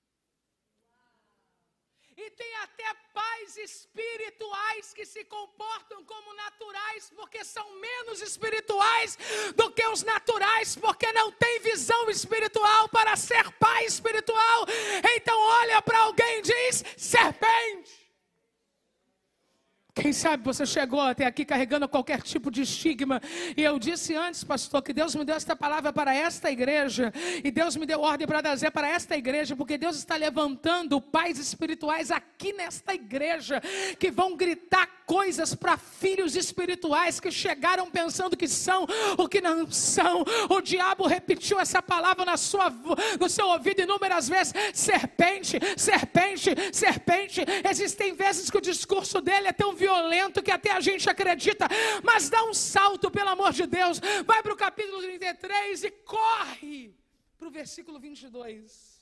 E tem até pais espirituais que se comportam como naturais, porque são menos espirituais do que os naturais, porque não tem visão espiritual para ser pai espiritual. Então olha para alguém e diz serpente. Quem sabe você chegou até aqui carregando qualquer tipo de estigma. E eu disse antes, pastor, que Deus me deu esta palavra para esta igreja. E Deus me deu ordem para trazer para esta igreja. Porque Deus está levantando pais espirituais aqui nesta igreja. Que vão gritar coisas para filhos espirituais que chegaram pensando que são o que não são. O diabo repetiu essa palavra no seu ouvido inúmeras vezes. Serpente, serpente, serpente. Existem vezes que o discurso dele é tão violento que até a gente acredita, mas dá um salto, pelo amor de Deus, vai para o capítulo 33 e corre para o versículo 22.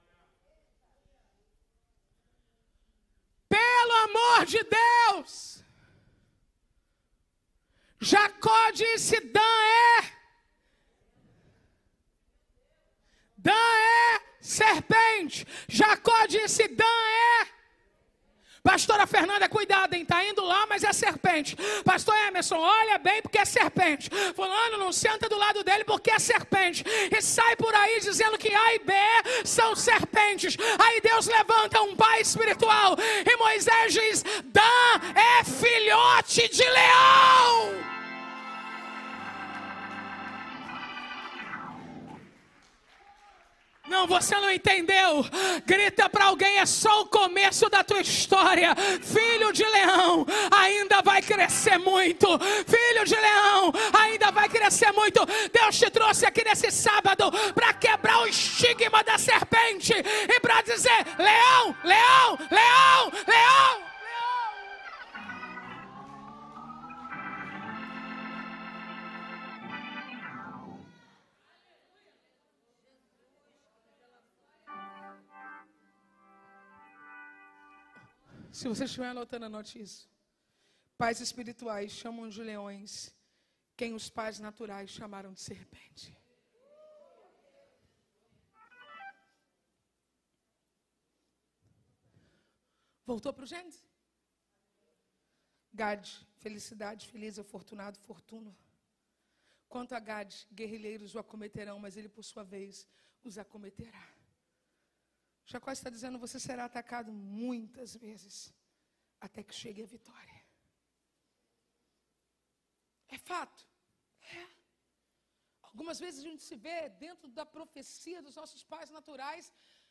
Pelo amor de Deus, Jacó disse: Dan é serpente. Jacó disse: Dan é. Pastora Fernanda, cuidado, hein? Está indo lá, mas é serpente. Pastor Emerson, olha bem porque é serpente. Fulano, não senta do lado dele porque é serpente. E sai por aí dizendo que A e B são serpentes. Aí Deus levanta um pai espiritual. E Moisés diz: Dan é filhote de leão. Não, você não entendeu. Grita para alguém, é só o começo da tua história. Filho de leão ainda vai crescer muito. Filho de leão ainda vai crescer muito. Deus te trouxe aqui nesse sábado para quebrar o estigma da serpente e para dizer: leão, leão, leão, leão. Se você estiver anotando, anote isso. Pais espirituais chamam de leões quem os pais naturais chamaram de serpente. Voltou para o Gênesis? Gad, felicidade, feliz, afortunado, fortuna. Quanto a Gad, guerrilheiros o acometerão, mas ele, por sua vez, os acometerá. Jacó está dizendo: você será atacado muitas vezes, até que chegue a vitória. É fato. É. Algumas vezes a gente se vê dentro da profecia dos nossos pais naturais.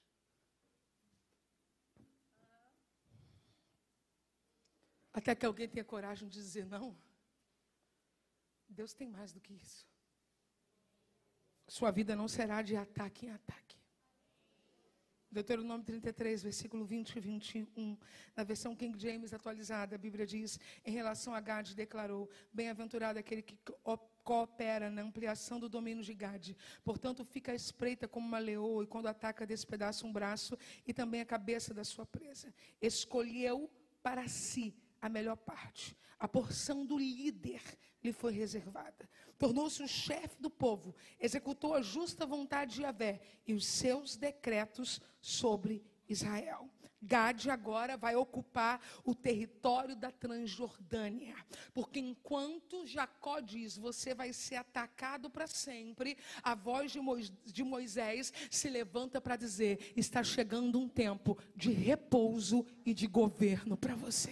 Até que alguém tenha coragem de dizer: não, Deus tem mais do que isso. Sua vida não será de ataque em ataque. Deuteronômio 33, versículo 20 e 21, na versão King James atualizada, a Bíblia diz: em relação a Gad, declarou: bem-aventurado aquele que coopera na ampliação do domínio de Gad. Portanto, fica à espreita como uma leoa, e quando ataca, despedaça um braço e também a cabeça da sua presa. Escolheu para si a melhor parte. A porção do líder lhe foi reservada. Tornou-se o chefe do povo, executou a justa vontade de Yahvé e os seus decretos sobre Israel. Gad agora vai ocupar o território da Transjordânia, porque enquanto Jacó diz: você vai ser atacado para sempre, a voz de Moisés se levanta para dizer: está chegando um tempo de repouso e de governo para você.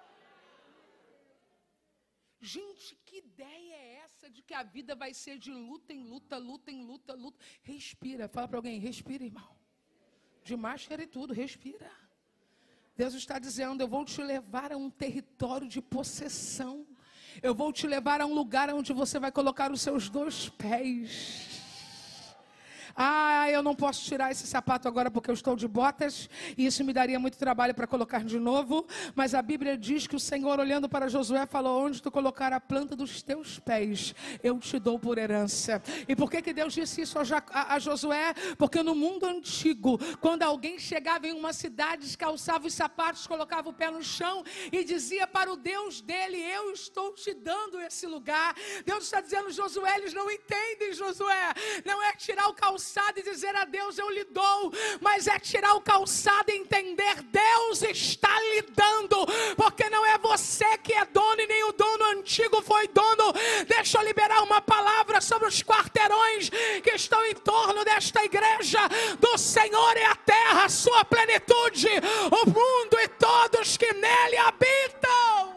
Gente, que ideia é essa de que a vida vai ser de luta em luta, luta em luta, luta? Respira, fala para alguém: respira, irmão. De máscara e tudo, respira. Deus está dizendo: eu vou te levar a um território de possessão. Eu vou te levar a um lugar onde você vai colocar os seus 2 pés. Eu não posso tirar esse sapato agora porque eu estou de botas, e isso me daria muito trabalho para colocar de novo. Mas a Bíblia diz que o Senhor, olhando para Josué, falou: onde tu colocar a planta dos teus pés, eu te dou por herança. E por que Deus disse isso a Josué? Porque no mundo antigo, quando alguém chegava em uma cidade, descalçava os sapatos, colocava o pé no chão e dizia para o Deus dele: eu estou te dando esse lugar. Deus está dizendo: Josué, eles não entendem, Josué. Não é tirar o calçado e dizer a Deus: eu lhe dou, mas é tirar o calçado e entender: Deus está lhe dando, porque não é você que é dono e nem o dono antigo foi dono. Deixa eu liberar uma palavra sobre os quarteirões que estão em torno desta igreja. Do Senhor é a terra, a sua plenitude, o mundo e todos que nele habitam.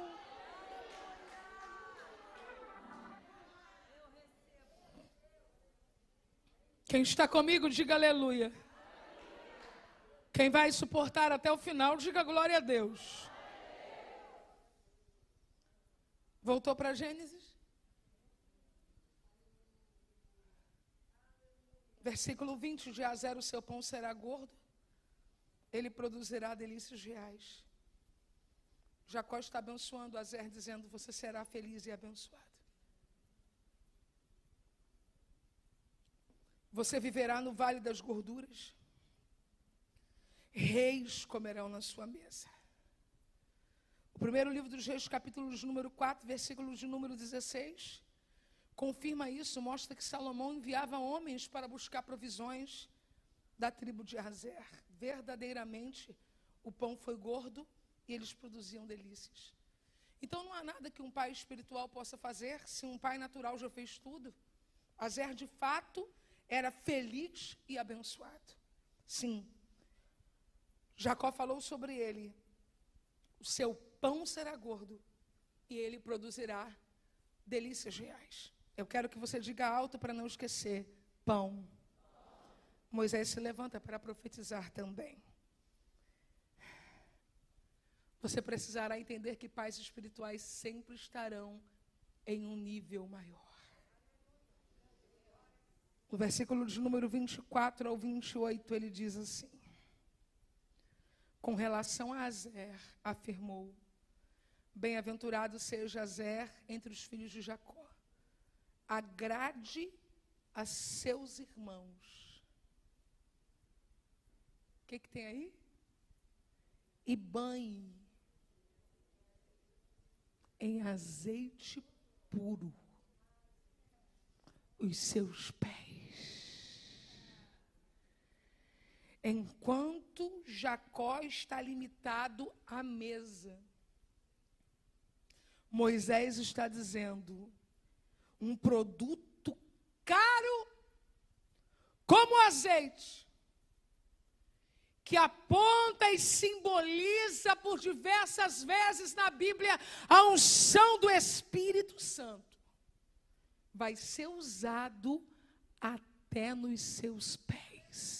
Quem está comigo, diga aleluia. Quem vai suportar até o final, diga glória a Deus. Voltou para Gênesis? Versículo 20, de Azer o seu pão será gordo, ele produzirá delícias reais. Jacó está abençoando Azer, dizendo: você será feliz e abençoado. Você viverá no vale das gorduras, reis comerão na sua mesa. O primeiro livro dos Reis, capítulo de número 4, versículo de número 16, confirma isso, mostra que Salomão enviava homens para buscar provisões da tribo de Azer. Verdadeiramente, o pão foi gordo e eles produziam delícias. Então não há nada que um pai espiritual possa fazer se um pai natural já fez tudo. Azer, de fato, era feliz e abençoado. Sim. Jacó falou sobre ele: o seu pão será gordo e ele produzirá delícias reais. Eu quero que você diga alto para não esquecer: pão. Moisés se levanta para profetizar também. Você precisará entender que pais espirituais sempre estarão em um nível maior. No versículo de número 24 ao 28, ele diz assim: com relação a Azer, afirmou: bem-aventurado seja Azer entre os filhos de Jacó, agrade a seus irmãos. O que tem aí? E banhe em azeite puro os seus pés. Enquanto Jacó está limitado à mesa, Moisés está dizendo: um produto caro como azeite, que aponta e simboliza por diversas vezes na Bíblia a unção do Espírito Santo, vai ser usado até nos seus pés.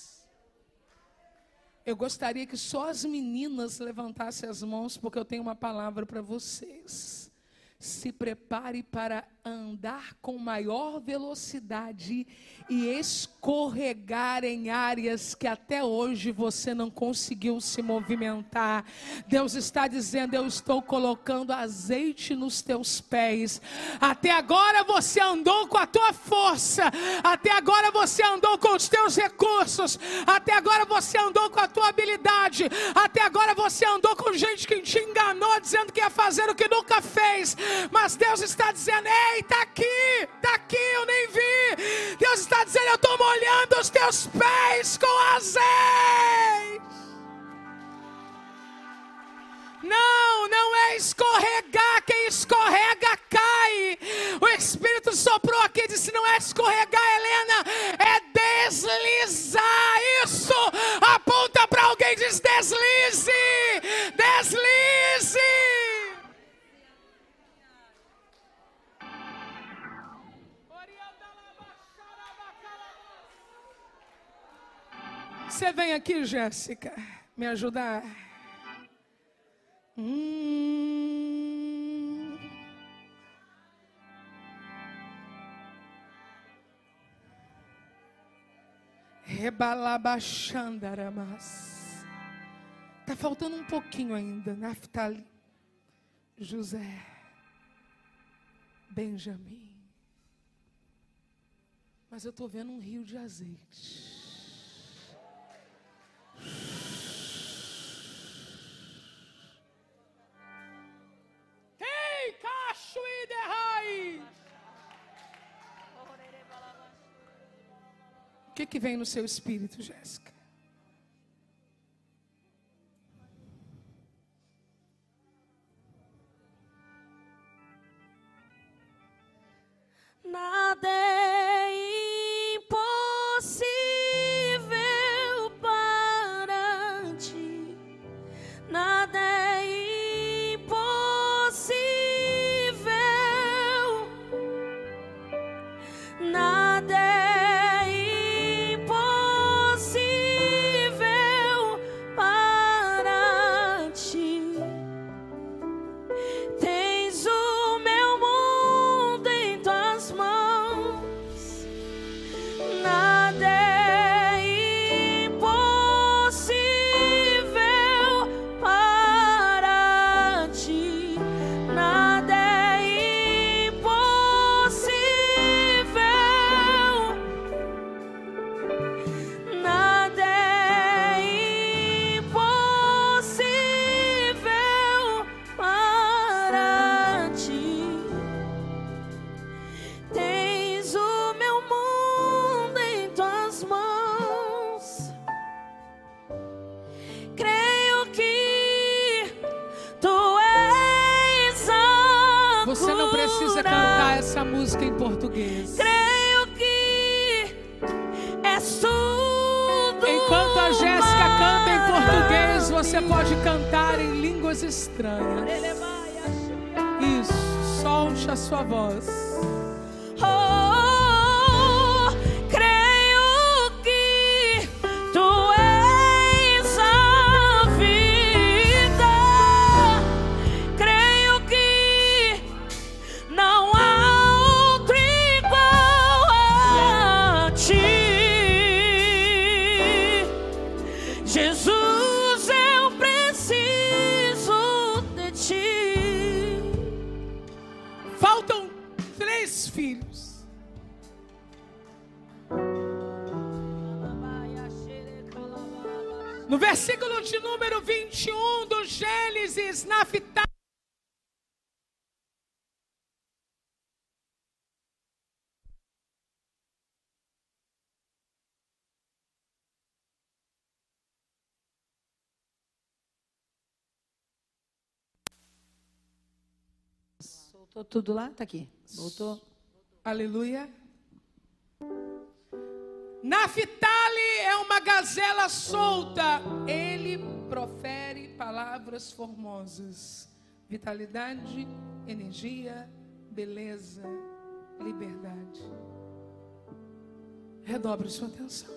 Eu gostaria que só as meninas levantassem as mãos, porque eu tenho uma palavra para vocês. Se prepare para andar com maior velocidade e escorregar em áreas que até hoje você não conseguiu se movimentar. Deus está dizendo: eu estou colocando azeite nos teus pés. Até agora você andou com a tua força, até agora você andou com os teus recursos, até agora você andou com a tua habilidade, até agora você andou com gente que te enganou dizendo que ia fazer o que nunca fez. Mas Deus está dizendo: ei, está aqui, eu nem vi. Deus está dizendo: eu estou molhando os teus pés com azeite. Não é escorregar, quem escorrega cai. O Espírito soprou aqui e disse: não é escorregar, Helena, é deslizar. Isso, aponta para alguém e diz: deslize, deslize. Você vem aqui, Jéssica, me ajudar. Rebalabachandaramas. Está faltando um pouquinho ainda. Naftali, José, Benjamim. Mas eu estou vendo um rio de azeite. Ei, cacho e derrai. O que vem no seu espírito, Jéssica? Nada é impossível para ti. Nada é impossível. Nada é impossível para ti. Tens o meu mundo em tuas mãos. Nada é impossível para ti. Nada é impossível. Nada é impossível para ti. Tens o meu mundo em tuas mãos. Creio que tu és a Você não precisa cura. cantar essa música em português. Creio que és tudo. Enquanto a Jéssica canta em português, você pode cantar em línguas estranhas. Isso, solte a sua voz. Oh, creio que tu és a vida. Creio que não há outro igual a ti. Jesus, eu preciso de ti. Faltam 3 filhos. No versículo de número 21 do Gênesis, Naftali. Soltou tudo lá? Tá aqui. Voltou. Aleluia. Naftali é uma gazela solta. Ele profere palavras formosas. Vitalidade, energia, beleza, liberdade. Redobre sua atenção.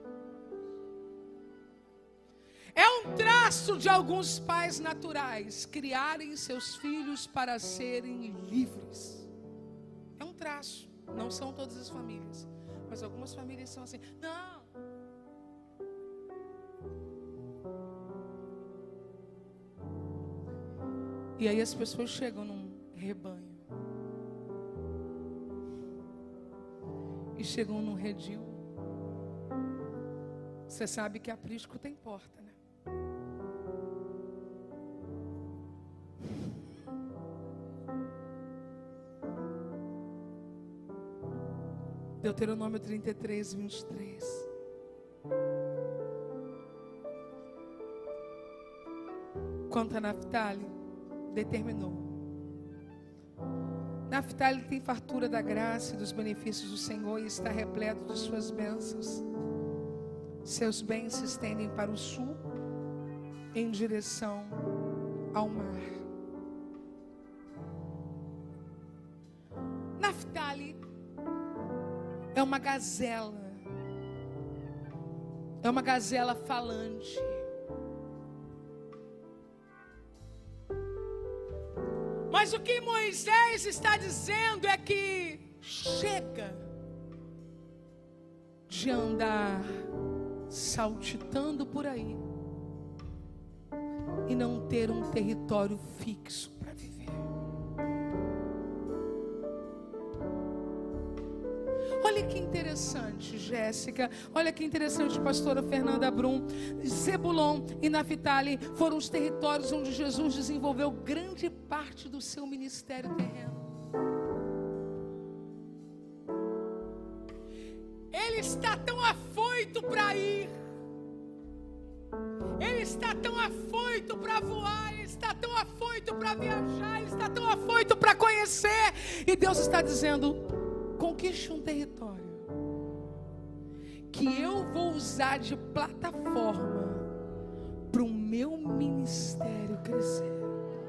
É um traço de alguns pais naturais criarem seus filhos para serem livres. É um traço. Não são todas as famílias, mas algumas famílias são assim. Não. E aí as pessoas chegam num rebanho e chegam num redil. Você sabe que aprisco tem porta, né? Deuteronômio 33, 23. Quanto a Naftali, determinou. Naftali tem fartura da graça e dos benefícios do Senhor e está repleto de suas bênçãos. Seus bens se estendem para o sul, em direção ao mar. Naftali é uma gazela. É uma gazela falante. Mas o que Moisés está dizendo é que chega de andar saltitando por aí e não ter um território fixo para viver. Olha que interessante, Jéssica. Olha que interessante, pastora Fernanda Brum. Zebulon e Naftali foram os territórios onde Jesus desenvolveu grande parte do seu ministério terreno. Ele está tão afoito para ir. Ele está tão afoito para voar. Ele está tão afoito para viajar. Ele está tão afoito para conhecer. E Deus está dizendo: conquiste um território que eu vou usar de plataforma para o meu ministério crescer.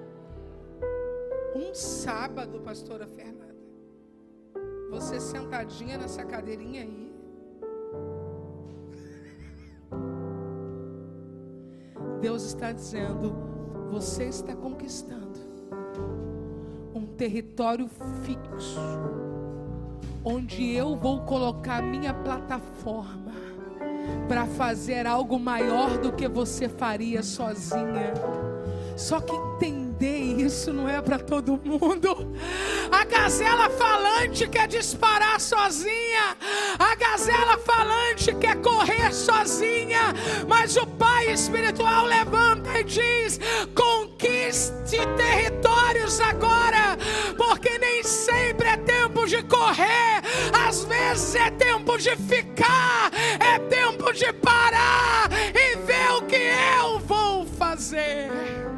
Um sábado, pastora Fernanda, você sentadinha nessa cadeirinha aí, Deus está dizendo: você está conquistando um território fixo, onde eu vou colocar minha plataforma para fazer algo maior do que você faria sozinha. Só que entender isso não é para todo mundo. A gazela falante quer disparar sozinha. A gazela falante quer correr sozinha. Mas o Pai espiritual levanta e diz: conquiste territórios agora, porque nem sempre é tempo de correr. Às vezes é tempo de ficar. É tempo de parar e ver o que eu vou fazer.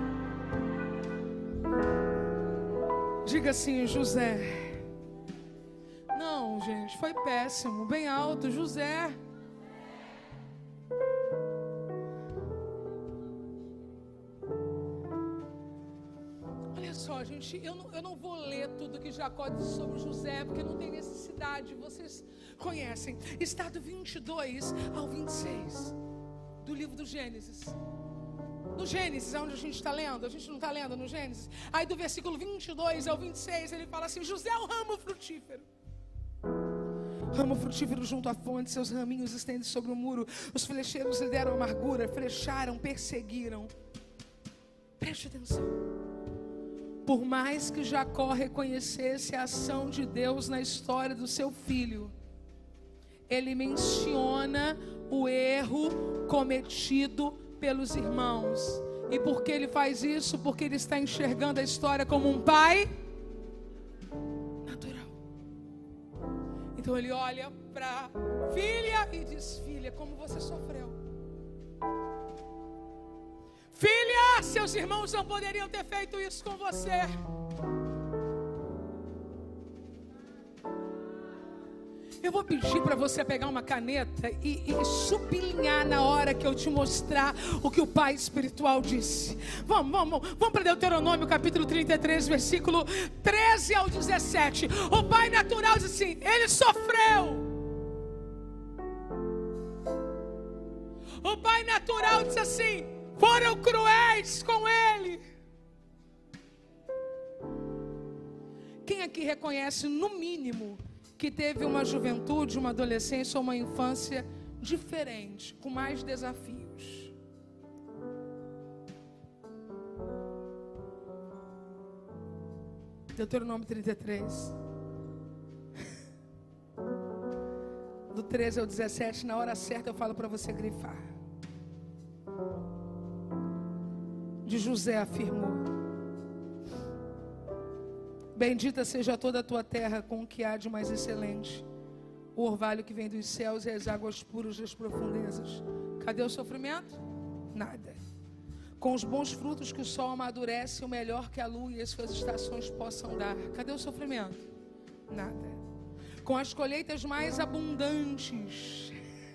Diga assim: José. Não, gente, foi péssimo. Bem alto, José. Olha só, gente, eu não vou ler tudo que Jacó disse sobre José, porque não tem necessidade. Vocês conhecem. Está do 22 ao 26 do livro do Gênesis. No Gênesis, onde a gente está lendo, a gente não está lendo no Gênesis. Aí do versículo 22 ao 26, ele fala assim: José é um ramo frutífero. Ramo frutífero junto à fonte, seus raminhos estendem sobre o muro. Os flecheiros lhe deram amargura, flecharam, perseguiram. Preste atenção. Por mais que Jacó reconhecesse a ação de Deus na história do seu filho, ele menciona o erro cometido pelos irmãos. E por que ele faz isso? Porque ele está enxergando a história como um pai natural. Então ele olha para a filha e diz: filha, como você sofreu. Filha, seus irmãos não poderiam ter feito isso com você. Eu vou pedir para você pegar uma caneta e sublinhar na hora que eu te mostrar o que o Pai espiritual disse. Vamos para Deuteronômio capítulo 33, versículo 13 ao 17. O Pai natural diz assim: ele sofreu. O Pai natural diz assim: foram cruéis com ele. Quem aqui reconhece, no mínimo, que teve uma juventude, uma adolescência ou uma infância diferente, com mais desafios? Deuteronômio 33. Do 13 ao 17, na hora certa eu falo para você grifar. De José afirmou: bendita seja toda a tua terra com o que há de mais excelente, o orvalho que vem dos céus e as águas puras das profundezas. Cadê o sofrimento? Nada. Com os bons frutos que o sol amadurece, o melhor que a lua e as suas estações possam dar. Cadê o sofrimento? Nada. Com as colheitas mais abundantes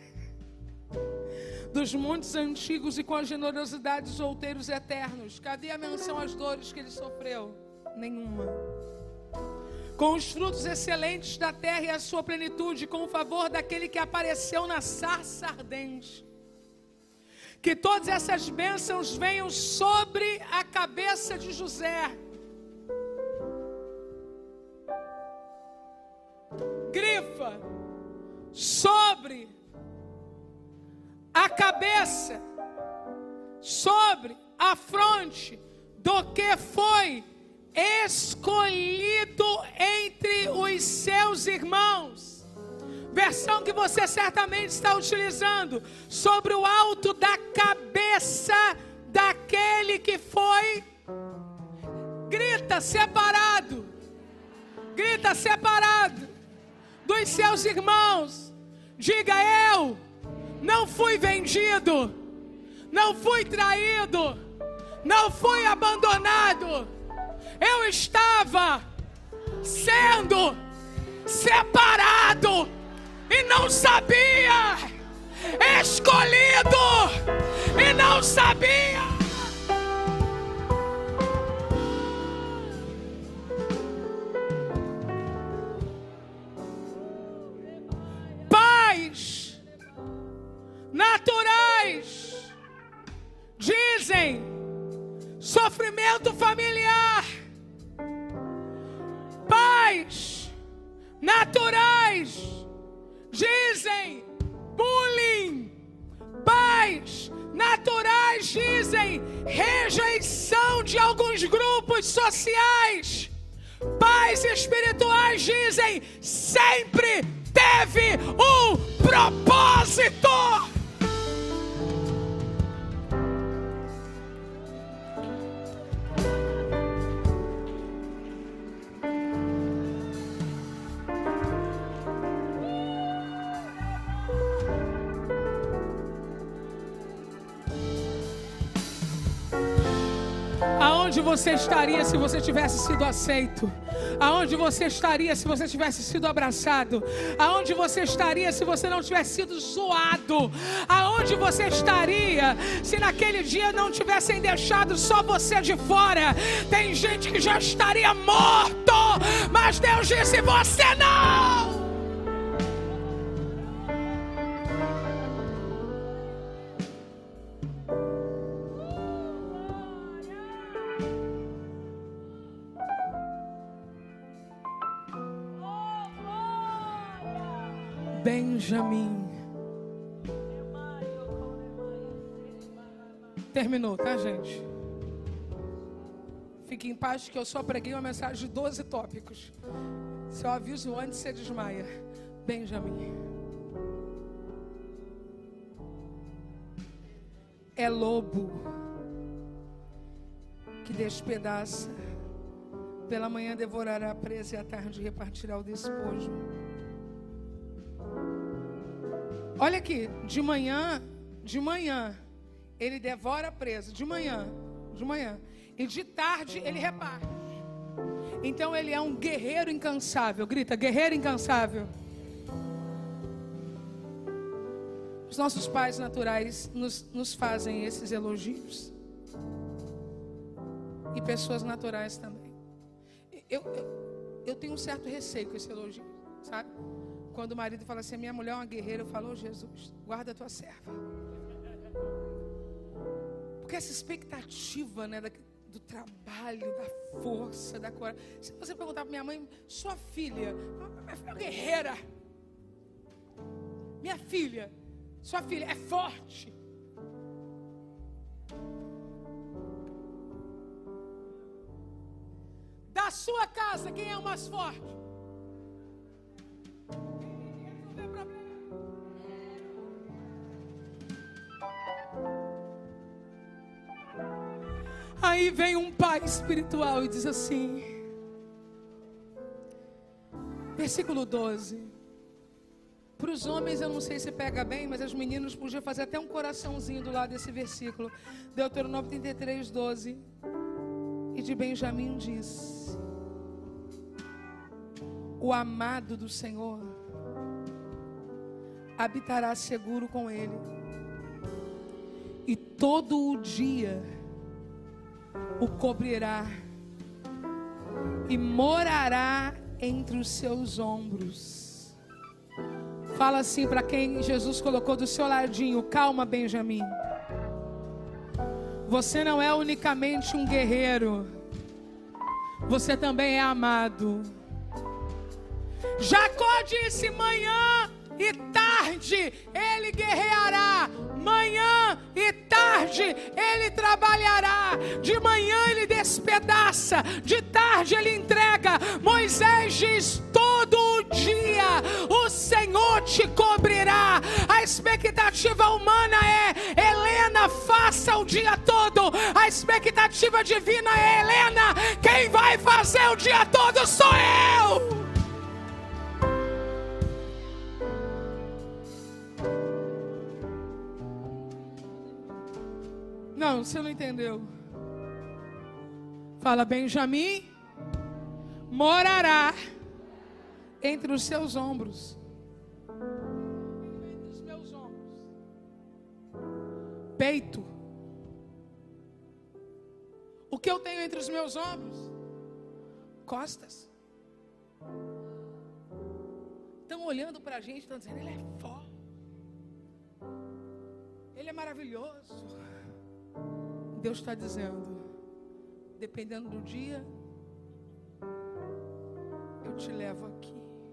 dos montes antigos e com a generosidade dos outeiros eternos. Cadê a menção às dores que ele sofreu? Nenhuma. Com os frutos excelentes da terra e a sua plenitude, com o favor daquele que apareceu na sarça ardente. Que todas essas bênçãos venham sobre a cabeça de José. Grifa: sobre a cabeça, sobre a fronte do que foi escolhido entre os seus irmãos. Versão que você certamente está utilizando, sobre o alto da cabeça daquele que foi, grita, separado dos seus irmãos. Diga: eu não fui vendido, não fui traído, não fui abandonado. Eu estava sendo separado e não sabia, escolhido e não sabia. Pais naturais dizem sofrimento familiar. Pais naturais dizem bullying. Pais naturais dizem rejeição de alguns grupos sociais. Pais espirituais dizem sempre teve um propósito. Aonde você estaria se você tivesse sido aceito? Aonde você estaria se você tivesse sido abraçado? Aonde você estaria se você não tivesse sido zoado? Aonde você estaria se naquele dia não tivessem deixado só você de fora? Tem gente que já estaria morto, mas Deus disse: você não! Benjamim. Terminou, tá, gente? Fique em paz que eu só preguei uma mensagem de 12 tópicos. Se eu aviso antes, você desmaia. Benjamim é lobo que despedaça, pela manhã devorará a presa e à tarde repartirá o despojo. Olha aqui, de manhã, ele devora a presa, de manhã, e de tarde ele reparte. Então ele é um guerreiro incansável. Grita: guerreiro incansável. Os nossos pais naturais nos fazem esses elogios. E pessoas naturais também. Eu tenho um certo receio com esse elogio, sabe? Quando o marido fala assim: minha mulher é uma guerreira, eu falo: oh, Jesus, guarda a tua serva. Porque essa expectativa, né, do trabalho, da força, da coragem. Se você perguntar para minha mãe: sua filha, minha filha é uma guerreira. Minha filha, sua filha é forte. Da sua casa, quem é o mais forte? Aí vem um pai espiritual e diz assim, versículo 12. Para os homens eu não sei se pega bem, mas as meninas podiam fazer até um coraçãozinho do lado desse versículo. Deuteronômio 33, 12. E de Benjamim diz: o amado do Senhor habitará seguro com ele, e todo o dia o cobrirá e morará entre os seus ombros. Fala assim para quem Jesus colocou do seu ladinho: calma, Benjamim, você não é unicamente um guerreiro, você também é amado. Jacó disse: manhã e tarde ele guerreará, manhã e tarde ele trabalhará. De manhã ele despedaça, de tarde ele entrega. Moisés diz: todo o dia o Senhor te cobrirá. A expectativa humana é: Helena, faça o dia todo. A expectativa divina é: Helena, quem vai fazer o dia todo sou eu. Não, você não entendeu. Fala: Benjamim morará entre os seus ombros. Entre os meus ombros. Peito. O que eu tenho entre os meus ombros? Costas. Estão olhando para a gente, estão dizendo: ele é forte, ele é maravilhoso. Deus está dizendo: dependendo do dia, eu te levo aqui.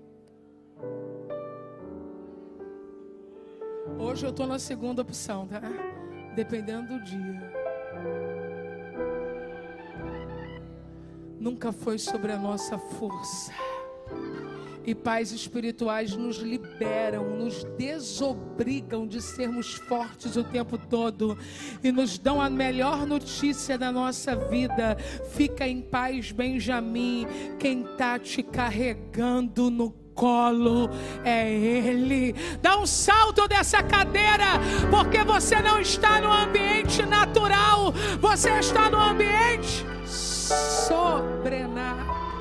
Hoje eu estou na segunda opção, tá? Dependendo do dia. Nunca foi sobre a nossa força. E pais espirituais nos liberam, nos desobrigam de sermos fortes o tempo todo e nos dão a melhor notícia da nossa vida: fica em paz, Benjamim. Quem está te carregando no colo é Ele. Dá um salto dessa cadeira, porque você não está no ambiente natural, você está no ambiente sobrenatural.